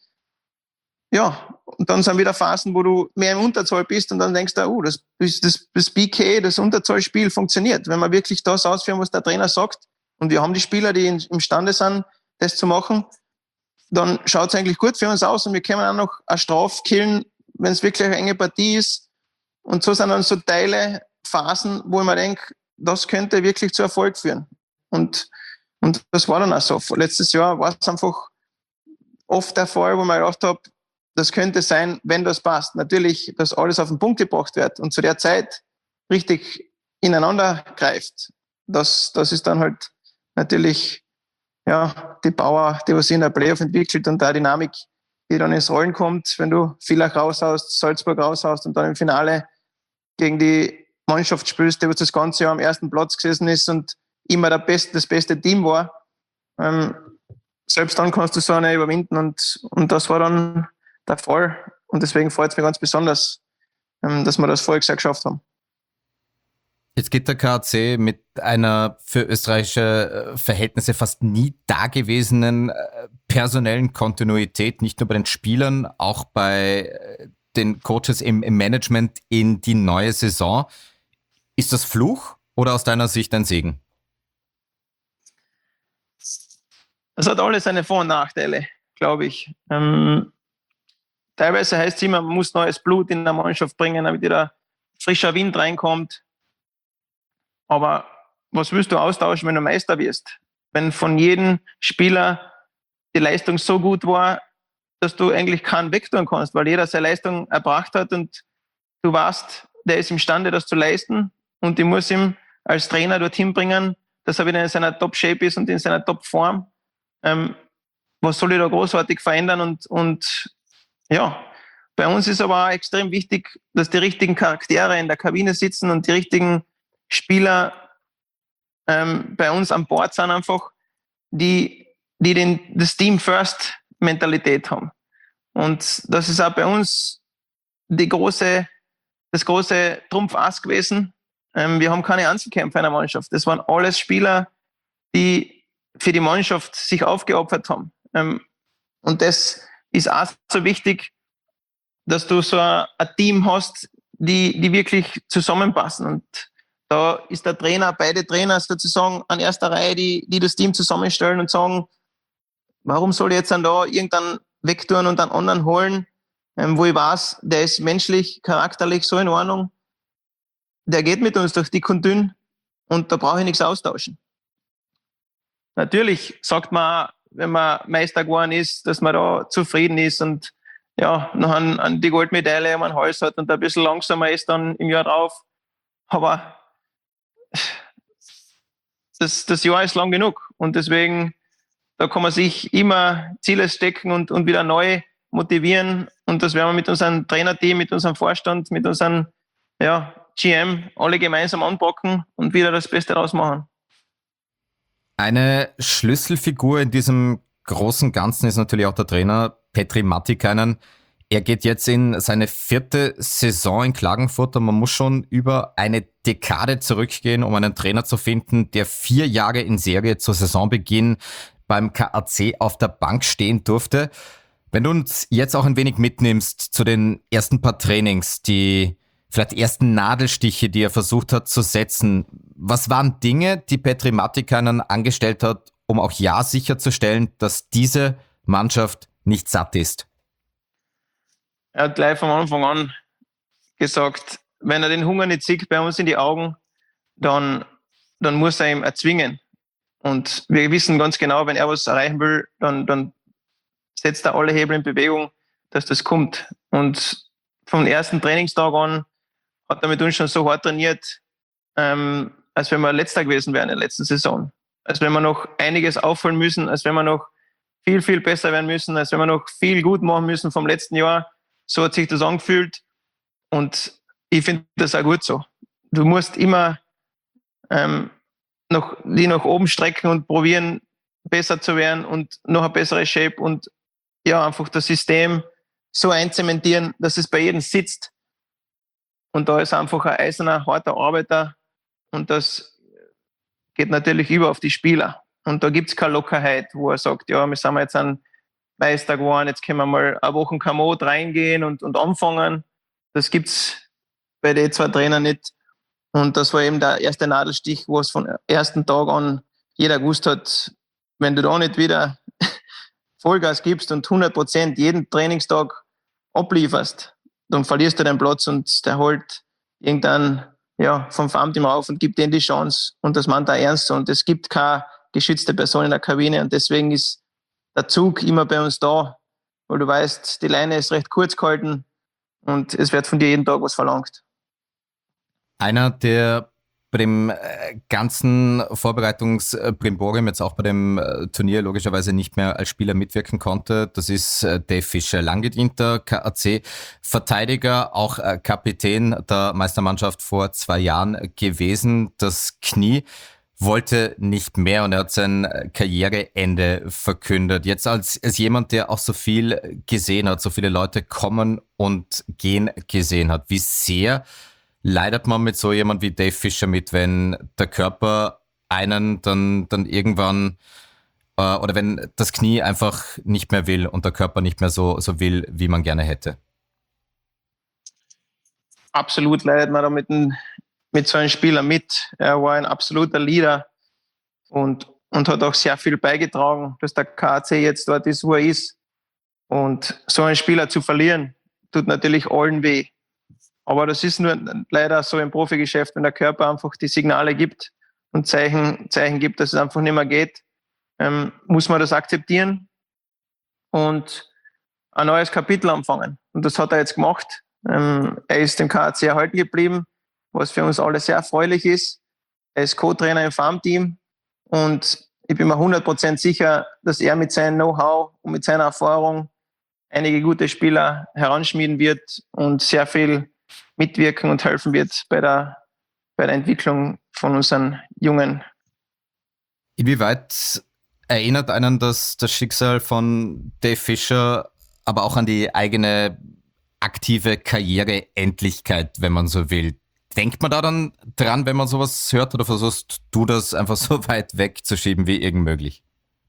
Ja, und dann sind wieder Phasen, wo du mehr im Unterzahl bist und dann denkst du, uh, das, das, das B K, das Unterzahlspiel funktioniert. Wenn wir wirklich das ausführen, was der Trainer sagt, und wir haben die Spieler, die imstande sind, das zu machen, dann schaut es eigentlich gut für uns aus und wir können auch noch eine Strafe killen, wenn es wirklich eine enge Partie ist. Und so sind dann so Teile, Phasen, wo ich mir denke, das könnte wirklich zu Erfolg führen. Und, und das war dann auch so. Letztes Jahr war es einfach oft der Fall, wo man gedacht habe, das könnte sein, wenn das passt. Natürlich, dass alles auf den Punkt gebracht wird und zu der Zeit richtig ineinander greift. Das, das ist dann halt natürlich ja, die Power, die was sich in der Playoff entwickelt und der Dynamik, die dann ins Rollen kommt, wenn du Villach raushaust, Salzburg raushaust und dann im Finale gegen die Mannschaft spielst, die das ganze Jahr am ersten Platz gesessen ist und immer der beste, das beste Team war. Ähm, selbst dann kannst du so eine überwinden und, und das war dann der Fall. Und deswegen freut es mich ganz besonders, ähm, dass wir das voriges Jahr geschafft haben. Jetzt geht der K A C mit einer für österreichische Verhältnisse fast nie dagewesenen personellen Kontinuität, nicht nur bei den Spielern, auch bei den Coaches im, im Management in die neue Saison. Ist das Fluch oder aus deiner Sicht ein Segen? Das hat alles seine Vor- und Nachteile, glaube ich. Ähm, teilweise heißt es immer, man muss neues Blut in der Mannschaft bringen, damit wieder frischer Wind reinkommt. Aber was willst du austauschen, wenn du Meister wirst? Wenn von jedem Spieler die Leistung so gut war, dass du eigentlich keinen wegtun kannst, weil jeder seine Leistung erbracht hat und du weißt, der ist imstande, das zu leisten und ich muss ihm als Trainer dorthin bringen, dass er wieder in seiner Top-Shape ist und in seiner Top-Form. Ähm, was soll ich da großartig verändern? Und, und ja, bei uns ist aber auch extrem wichtig, dass die richtigen Charaktere in der Kabine sitzen und die richtigen Spieler ähm, bei uns an Bord sind einfach, die, die den, das Team-First-Mentalität haben. Und das ist auch bei uns die große, das große Trumpf-Ass gewesen. Ähm, wir haben keine Einzelkämpfer in der Mannschaft. Das waren alles Spieler, die für die Mannschaft sich aufgeopfert haben. Ähm, und das ist auch so wichtig, dass du so ein, ein Team hast, die, die wirklich zusammenpassen. Und da ist der Trainer, beide Trainer sozusagen an erster Reihe, die, die das Team zusammenstellen und sagen, warum soll ich jetzt dann da irgendeinen wegtun und einen anderen holen, ähm, wo ich weiß, der ist menschlich, charakterlich so in Ordnung, der geht mit uns durch dick und dünn und da brauche ich nichts austauschen. Natürlich sagt man auch, wenn man Meister geworden ist, dass man da zufrieden ist und ja, noch an, an die Goldmedaille um den Hals hat und ein bisschen langsamer ist dann im Jahr drauf. Aber das, das Jahr ist lang genug und deswegen, da kann man sich immer Ziele stecken und, und wieder neu motivieren und das werden wir mit unserem Trainerteam, mit unserem Vorstand, mit unserem ja, G M alle gemeinsam anpacken und wieder das Beste draus machen. Eine Schlüsselfigur in diesem großen Ganzen ist natürlich auch der Trainer Petri Matikainen. Er geht jetzt in seine vierte Saison in Klagenfurt und man muss schon über eine Dekade zurückgehen, um einen Trainer zu finden, der vier Jahre in Serie zu Saisonbeginn beim K A C auf der Bank stehen durfte. Wenn du uns jetzt auch ein wenig mitnimmst zu den ersten paar Trainings, die vielleicht ersten Nadelstiche, die er versucht hat zu setzen, was waren Dinge, die Petri Matikainen angestellt hat, um auch ja sicherzustellen, dass diese Mannschaft nicht satt ist? Er hat gleich von Anfang an gesagt, wenn er den Hunger nicht sieht bei uns in die Augen, dann, dann muss er ihm erzwingen. Und wir wissen ganz genau, wenn er was erreichen will, dann, dann setzt er alle Hebel in Bewegung, dass das kommt. Und vom ersten Trainingstag an hat er mit uns schon so hart trainiert, ähm, als wenn wir Letzter gewesen wären in der letzten Saison. Als wenn wir noch einiges aufholen müssen, als wenn wir noch viel, viel besser werden müssen, als wenn wir noch viel gut machen müssen vom letzten Jahr. So hat sich das angefühlt und ich finde das auch gut so. Du musst immer ähm, noch, die nach oben strecken und probieren, besser zu werden und noch eine bessere Shape und ja, einfach das System so einzementieren, dass es bei jedem sitzt. Und da ist einfach ein eiserner, harter Arbeiter und das geht natürlich über auf die Spieler. Und da gibt es keine Lockerheit, wo er sagt, ja, wir sind jetzt ein Meister geworden, jetzt können wir mal eine Woche Kamot reingehen und, und anfangen. Das gibt es bei den zwei Trainern nicht. Und das war eben der erste Nadelstich, wo es von ersten Tag an jeder gewusst hat, wenn du da nicht wieder Vollgas gibst und hundert Prozent jeden Trainingstag ablieferst, dann verlierst du deinen Platz und der holt irgendeinen ja, vom Farmteam auf und gibt denen die Chance und das meint er ernst. Und es gibt keine geschützte Person in der Kabine und deswegen ist der Zug immer bei uns da, weil du weißt, die Leine ist recht kurz gehalten und es wird von dir jeden Tag was verlangt. Einer, der bei dem äh, ganzen Vorbereitungsbrimborium jetzt auch bei dem äh, Turnier logischerweise nicht mehr als Spieler mitwirken konnte. Das ist äh, Dave Fischer, langgedienter K A C-Verteidiger, auch äh, Kapitän der Meistermannschaft vor zwei Jahren gewesen. Das Knie wollte nicht mehr und er hat sein Karriereende verkündet. Jetzt als, als jemand, der auch so viel gesehen hat, so viele Leute kommen und gehen gesehen hat, wie sehr leidet man mit so jemand wie Dave Fischer mit, wenn der Körper einen dann, dann irgendwann äh, oder wenn das Knie einfach nicht mehr will und der Körper nicht mehr so, so will, wie man gerne hätte? Absolut leidet man da mit, ein, mit so einem Spieler mit. Er war ein absoluter Leader und, und hat auch sehr viel beigetragen, dass der K A C jetzt dort ist, wo er ist. Und so einen Spieler zu verlieren, tut natürlich allen weh. Aber das ist nur leider so im Profigeschäft, wenn der Körper einfach die Signale gibt und Zeichen, Zeichen gibt, dass es einfach nicht mehr geht, ähm, muss man das akzeptieren und ein neues Kapitel anfangen. Und das hat er jetzt gemacht. Ähm, er ist dem K A C erhalten geblieben, was für uns alle sehr erfreulich ist. Er ist Co-Trainer im Farmteam und ich bin mir hundert Prozent sicher, dass er mit seinem Know-how und mit seiner Erfahrung einige gute Spieler heranschmieden wird und sehr viel mitwirken und helfen wird bei der, bei der Entwicklung von unseren Jungen. Inwieweit erinnert einen das, das Schicksal von Dave Fischer aber auch an die eigene aktive Karriereendlichkeit, wenn man so will? Denkt man da dann dran, wenn man sowas hört, oder versuchst du das einfach so weit wegzuschieben wie irgend möglich?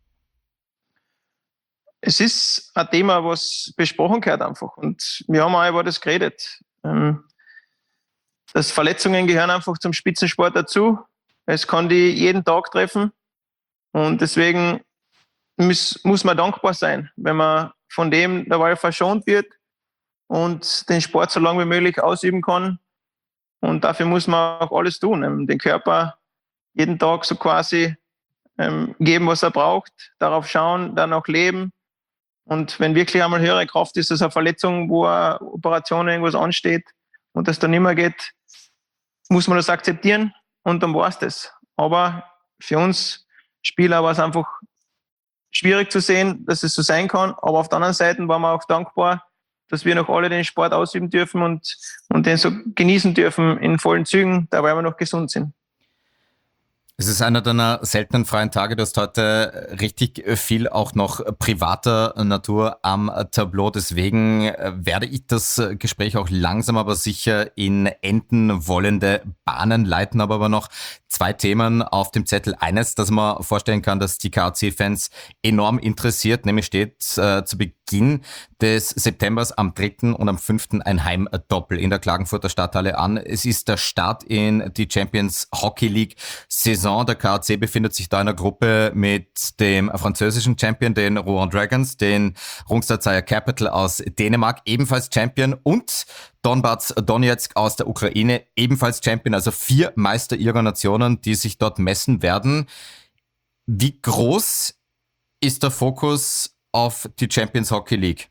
Es ist ein Thema, was besprochen gehört einfach und wir haben auch über das geredet. Ähm, dass Verletzungen gehören einfach zum Spitzensport dazu. Es kann die jeden Tag treffen und deswegen muss, muss man dankbar sein, wenn man von dem derweil verschont wird und den Sport so lange wie möglich ausüben kann. Und dafür muss man auch alles tun, den Körper jeden Tag so quasi geben, was er braucht, darauf schauen, dann auch leben. Und wenn wirklich einmal höhere Kraft ist, dass eine Verletzung, wo eine Operation irgendwas ansteht und das dann nicht mehr geht, muss man das akzeptieren und dann war es das. Aber für uns Spieler war es einfach schwierig zu sehen, dass es so sein kann. Aber auf der anderen Seite waren wir auch dankbar, dass wir noch alle den Sport ausüben dürfen und, und den so genießen dürfen in vollen Zügen, dabei wir noch gesund sind. Es ist einer deiner seltenen freien Tage. Du hast heute richtig viel auch noch privater Natur am Tableau. Deswegen werde ich das Gespräch auch langsam aber sicher in enden wollende Bahnen leiten. Aber, aber noch zwei Themen auf dem Zettel. Eines, das man vorstellen kann, dass die K A C-Fans enorm interessiert, nämlich steht äh, zu Beginn des Septembers am dritten und am fünften ein Heimdoppel in der Klagenfurter Stadthalle an. Es ist der Start in die Champions Hockey League Saison. Der K A C befindet sich da in einer Gruppe mit dem französischen Champion, den Rouen Dragons, den Rungstar Zaire Capital aus Dänemark, ebenfalls Champion, und Donbats Donetsk aus der Ukraine, ebenfalls Champion, also vier Meister ihrer Nationen, die sich dort messen werden. Wie groß ist der Fokus auf die Champions Hockey League?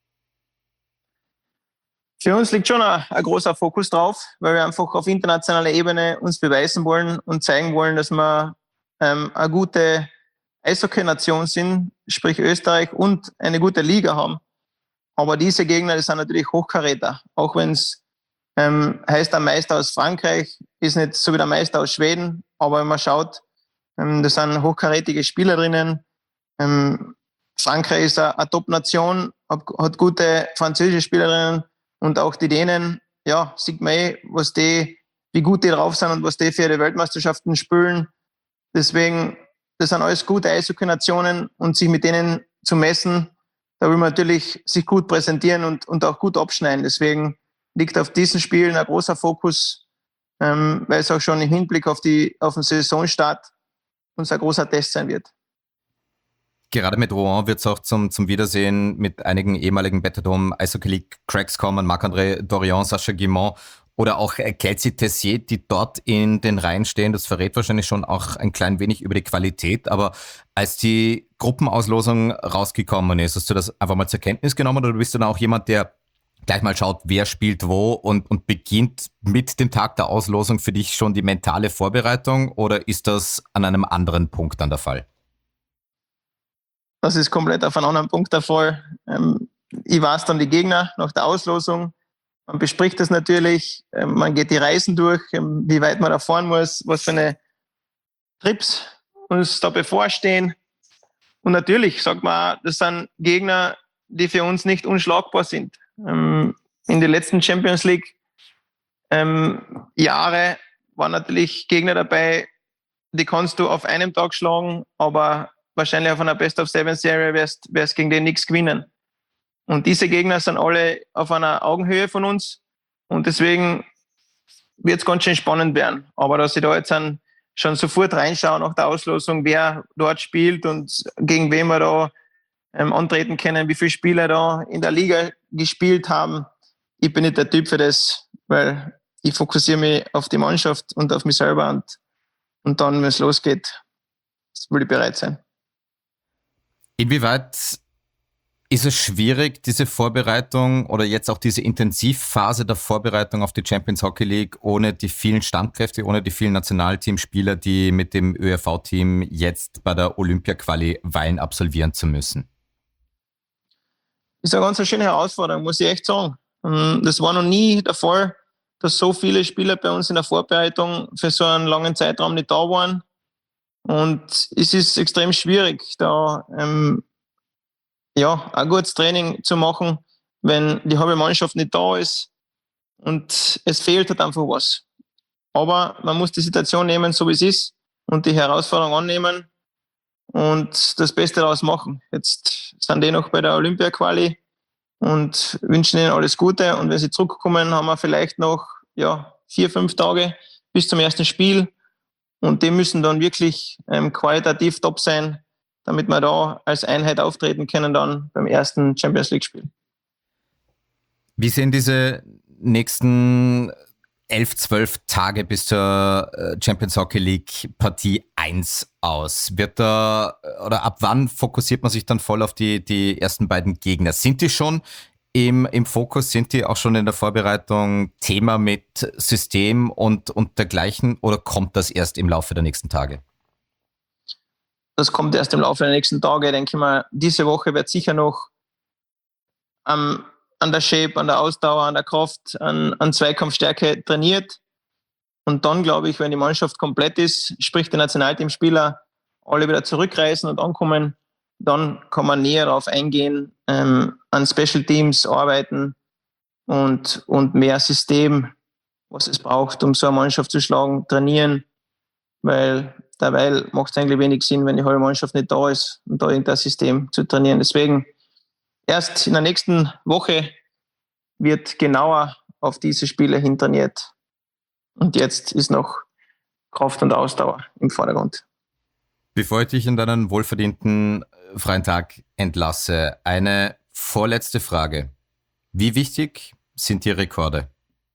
Für uns liegt schon ein, ein großer Fokus drauf, weil wir einfach auf internationaler Ebene uns beweisen wollen und zeigen wollen, dass wir ähm, eine gute Eishockey-Nation sind, sprich Österreich, und eine gute Liga haben. Aber diese Gegner, das sind natürlich Hochkaräter. Auch wenn es ähm, heißt, der Meister aus Frankreich ist nicht so wie der Meister aus Schweden, aber wenn man schaut, ähm, da sind hochkarätige Spieler drinnen. Ähm, Frankreich ist eine, eine Top-Nation, hat, hat gute französische Spielerinnen. Und auch die Dänen, ja, sieht man eh, was die, wie gut die drauf sind und was die für ihre Weltmeisterschaften spielen. Deswegen, das sind alles gute Eishockey-Nationen und sich mit denen zu messen, da will man natürlich sich gut präsentieren und, und auch gut abschneiden. Deswegen liegt auf diesen Spielen ein großer Fokus, ähm, weil es auch schon im Hinblick auf, die, auf den Saisonstart uns ein großer Test sein wird. Gerade mit Rouen wird es auch zum, zum Wiedersehen mit einigen ehemaligen Betadome Eishockey League Cracks kommen, Marc-André Dorion, Sascha Guimont oder auch Kelsey Tessier, die dort in den Reihen stehen. Das verrät wahrscheinlich schon auch ein klein wenig über die Qualität. Aber als die Gruppenauslosung rausgekommen ist, hast du das einfach mal zur Kenntnis genommen, oder bist du dann auch jemand, der gleich mal schaut, wer spielt wo und, und beginnt mit dem Tag der Auslosung für dich schon die mentale Vorbereitung oder ist das an einem anderen Punkt dann der Fall? Das ist komplett auf einen anderen Punkt der Fall. Ähm, ich weiß dann die Gegner nach der Auslosung. Man bespricht das natürlich, ähm, man geht die Reisen durch, ähm, wie weit man da fahren muss, was für eine Trips uns da bevorstehen. Und natürlich sagt man auch, das sind Gegner, die für uns nicht unschlagbar sind. Ähm, in den letzten Champions League ähm, Jahre waren natürlich Gegner dabei, die kannst du auf einem Tag schlagen, aber wahrscheinlich auf einer Best-of-Seven-Serie wirst du gegen den nichts gewinnen. Und diese Gegner sind alle auf einer Augenhöhe von uns und deswegen wird es ganz schön spannend werden. Aber dass ich da jetzt an, schon sofort reinschaue nach der Auslosung, wer dort spielt und gegen wen wir da ähm, antreten können, wie viele Spieler da in der Liga gespielt haben. Ich bin nicht der Typ für das, weil ich fokussiere mich auf die Mannschaft und auf mich selber und, und dann, wenn es losgeht, will ich bereit sein. Inwieweit ist es schwierig, diese Vorbereitung oder jetzt auch diese Intensivphase der Vorbereitung auf die Champions Hockey League ohne die vielen Stammkräfte, ohne die vielen Nationalteamspieler, die mit dem ÖRV-Team jetzt bei der Olympia-Quali weilen, absolvieren zu müssen? Das ist eine ganz schöne Herausforderung, muss ich echt sagen. Das war noch nie der Fall, dass so viele Spieler bei uns in der Vorbereitung für so einen langen Zeitraum nicht da waren. Und es ist extrem schwierig, da ähm, ja, ein gutes Training zu machen, wenn die halbe Mannschaft nicht da ist und es fehlt halt einfach was. Aber man muss die Situation nehmen, so wie es ist und die Herausforderung annehmen und das Beste daraus machen. Jetzt sind die noch bei der Olympia-Quali und wünschen ihnen alles Gute. Und wenn sie zurückkommen, haben wir vielleicht noch ja, vier, fünf Tage bis zum ersten Spiel. Und die müssen dann wirklich ähm, qualitativ top sein, damit wir da als Einheit auftreten können dann beim ersten Champions League-Spiel. Wie sehen diese nächsten elf, zwölf Tage bis zur Champions Hockey League Partie eins aus? Wird da, oder ab wann fokussiert man sich dann voll auf die, die ersten beiden Gegner? Sind die schon im, im Fokus? Sind die auch schon in der Vorbereitung Thema mit System und, und dergleichen oder kommt das erst im Laufe der nächsten Tage? Das kommt erst im Laufe der nächsten Tage, denke ich mal. Diese Woche wird sicher noch am an der Shape, an der Ausdauer, an der Kraft, an, an Zweikampfstärke trainiert. Und dann, glaube ich, wenn die Mannschaft komplett ist, sprich die Nationalteamspieler alle wieder zurückreisen und ankommen, dann kann man näher darauf eingehen, ähm, an Special Teams arbeiten und, und mehr System, was es braucht, um so eine Mannschaft zu schlagen, trainieren. Weil derweil macht es eigentlich wenig Sinn, wenn die halbe Mannschaft nicht da ist und da irgendein System zu trainieren. Deswegen erst in der nächsten Woche wird genauer auf diese Spiele hin trainiert. Und jetzt ist noch Kraft und Ausdauer im Vordergrund. Bevor ich dich in deinen wohlverdienten freien Tag entlasse, eine vorletzte Frage. Wie wichtig sind die Rekorde?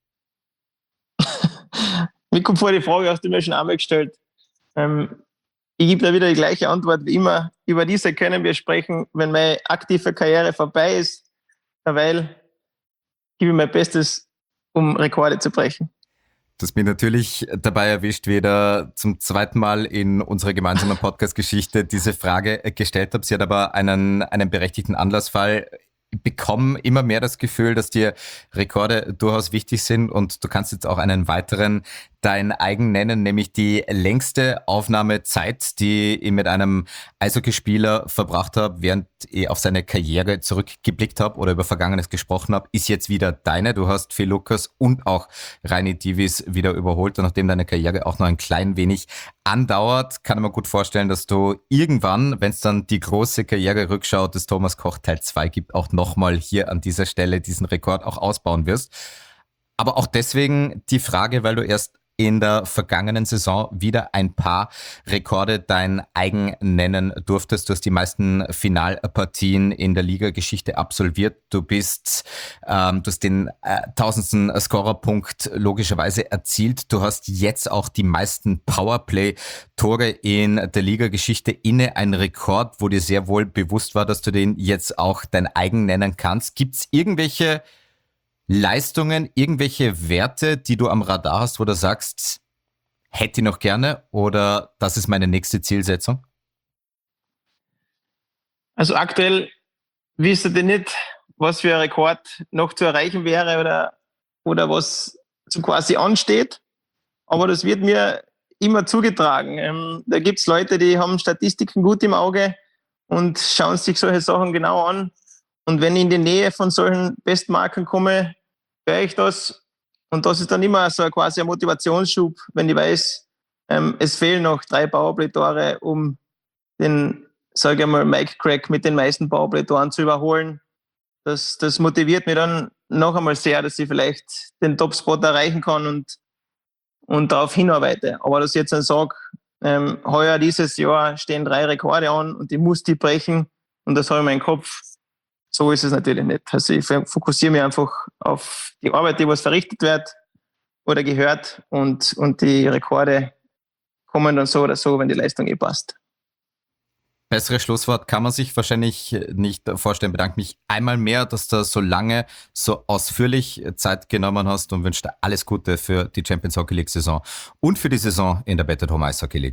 Mir kommt vor, die Frage hast du mir schon einmal gestellt. Ähm, Ich gebe da wieder die gleiche Antwort wie immer. Über diese können wir sprechen, wenn meine aktive Karriere vorbei ist, weil gebe ich mein Bestes, um Rekorde zu brechen. Du hast mich natürlich dabei erwischt, wie ich da zum zweiten Mal in unserer gemeinsamen Podcast-Geschichte diese Frage gestellt habe. Sie hat aber einen, einen berechtigten Anlassfall. Ich bekomme immer mehr das Gefühl, dass dir Rekorde durchaus wichtig sind und du kannst jetzt auch einen weiteren dein eigen nennen, nämlich die längste Aufnahmezeit, die ich mit einem Eishockeyspieler verbracht habe, während ich auf seine Karriere zurückgeblickt habe oder über Vergangenes gesprochen habe, ist jetzt wieder deine. Du hast Phil Lucas und auch Reini Divis wieder überholt und nachdem deine Karriere auch noch ein klein wenig andauert, kann ich mir gut vorstellen, dass du irgendwann, wenn es dann die große Karriere-Rückschau des Thomas Koch Teil zwei gibt, auch nochmal hier an dieser Stelle diesen Rekord auch ausbauen wirst. Aber auch deswegen die Frage, weil du erst in der vergangenen Saison wieder ein paar Rekorde dein eigen nennen durftest. Du hast die meisten Finalpartien in der Liga-Geschichte absolviert. Du bist, ähm, du hast den äh, tausendsten Scorerpunkt logischerweise erzielt. Du hast jetzt auch die meisten Powerplay-Tore in der Liga-Geschichte inne. Ein Rekord, wo dir sehr wohl bewusst war, dass du den jetzt auch dein eigen nennen kannst. Gibt's irgendwelche Leistungen, irgendwelche Werte, die du am Radar hast, wo du sagst, hätte ich noch gerne oder das ist meine nächste Zielsetzung? Also aktuell wüsste ich nicht, was für ein Rekord noch zu erreichen wäre oder, oder was so quasi ansteht. Aber das wird mir immer zugetragen. Ähm, da gibt es Leute, die haben Statistiken gut im Auge und schauen sich solche Sachen genau an. Und wenn ich in die Nähe von solchen Bestmarken komme, höre ich das. Und das ist dann immer so quasi ein Motivationsschub, wenn ich weiß, ähm, es fehlen noch drei Powerplay-Tore, um den, sage ich mal, Mike Crack mit den meisten Powerplay-Toren zu überholen. Das, das motiviert mich dann noch einmal sehr, dass ich vielleicht den Top-Spot erreichen kann und, und darauf hinarbeite. Aber dass ich jetzt dann sage, ähm, heuer dieses Jahr stehen drei Rekorde an und ich muss die brechen und das habe ich in meinem Kopf. So ist es natürlich nicht. Also ich fokussiere mich einfach auf die Arbeit, die was verrichtet wird oder gehört und, und die Rekorde kommen dann so oder so, wenn die Leistung eh passt. Besseres Schlusswort kann man sich wahrscheinlich nicht vorstellen. Bedanke mich einmal mehr, dass du so lange, so ausführlich Zeit genommen hast und wünsche dir alles Gute für die Champions Hockey League Saison und für die Saison in der Better Home Ice Hockey League.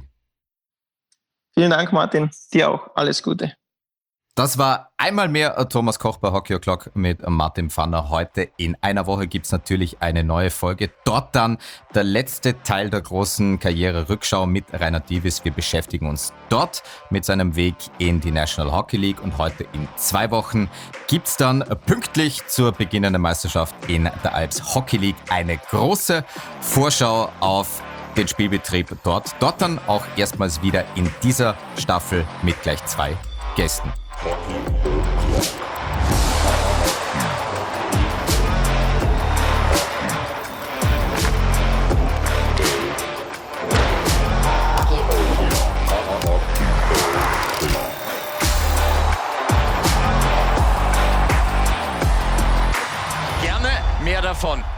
Vielen Dank, Martin. Dir auch. Alles Gute. Das war einmal mehr Thomas Koch bei Hockey O'Clock mit Martin Pfanner. Heute in einer Woche gibt es natürlich eine neue Folge. Dort dann der letzte Teil der großen Karriere-Rückschau mit Rainer Dievis. Wir beschäftigen uns dort mit seinem Weg in die National Hockey League. Und heute in zwei Wochen gibt es dann pünktlich zur beginnenden Meisterschaft in der Alps Hockey League eine große Vorschau auf den Spielbetrieb dort. Dort dann auch erstmals wieder in dieser Staffel mit gleich zwei Gästen. Gerne mehr davon.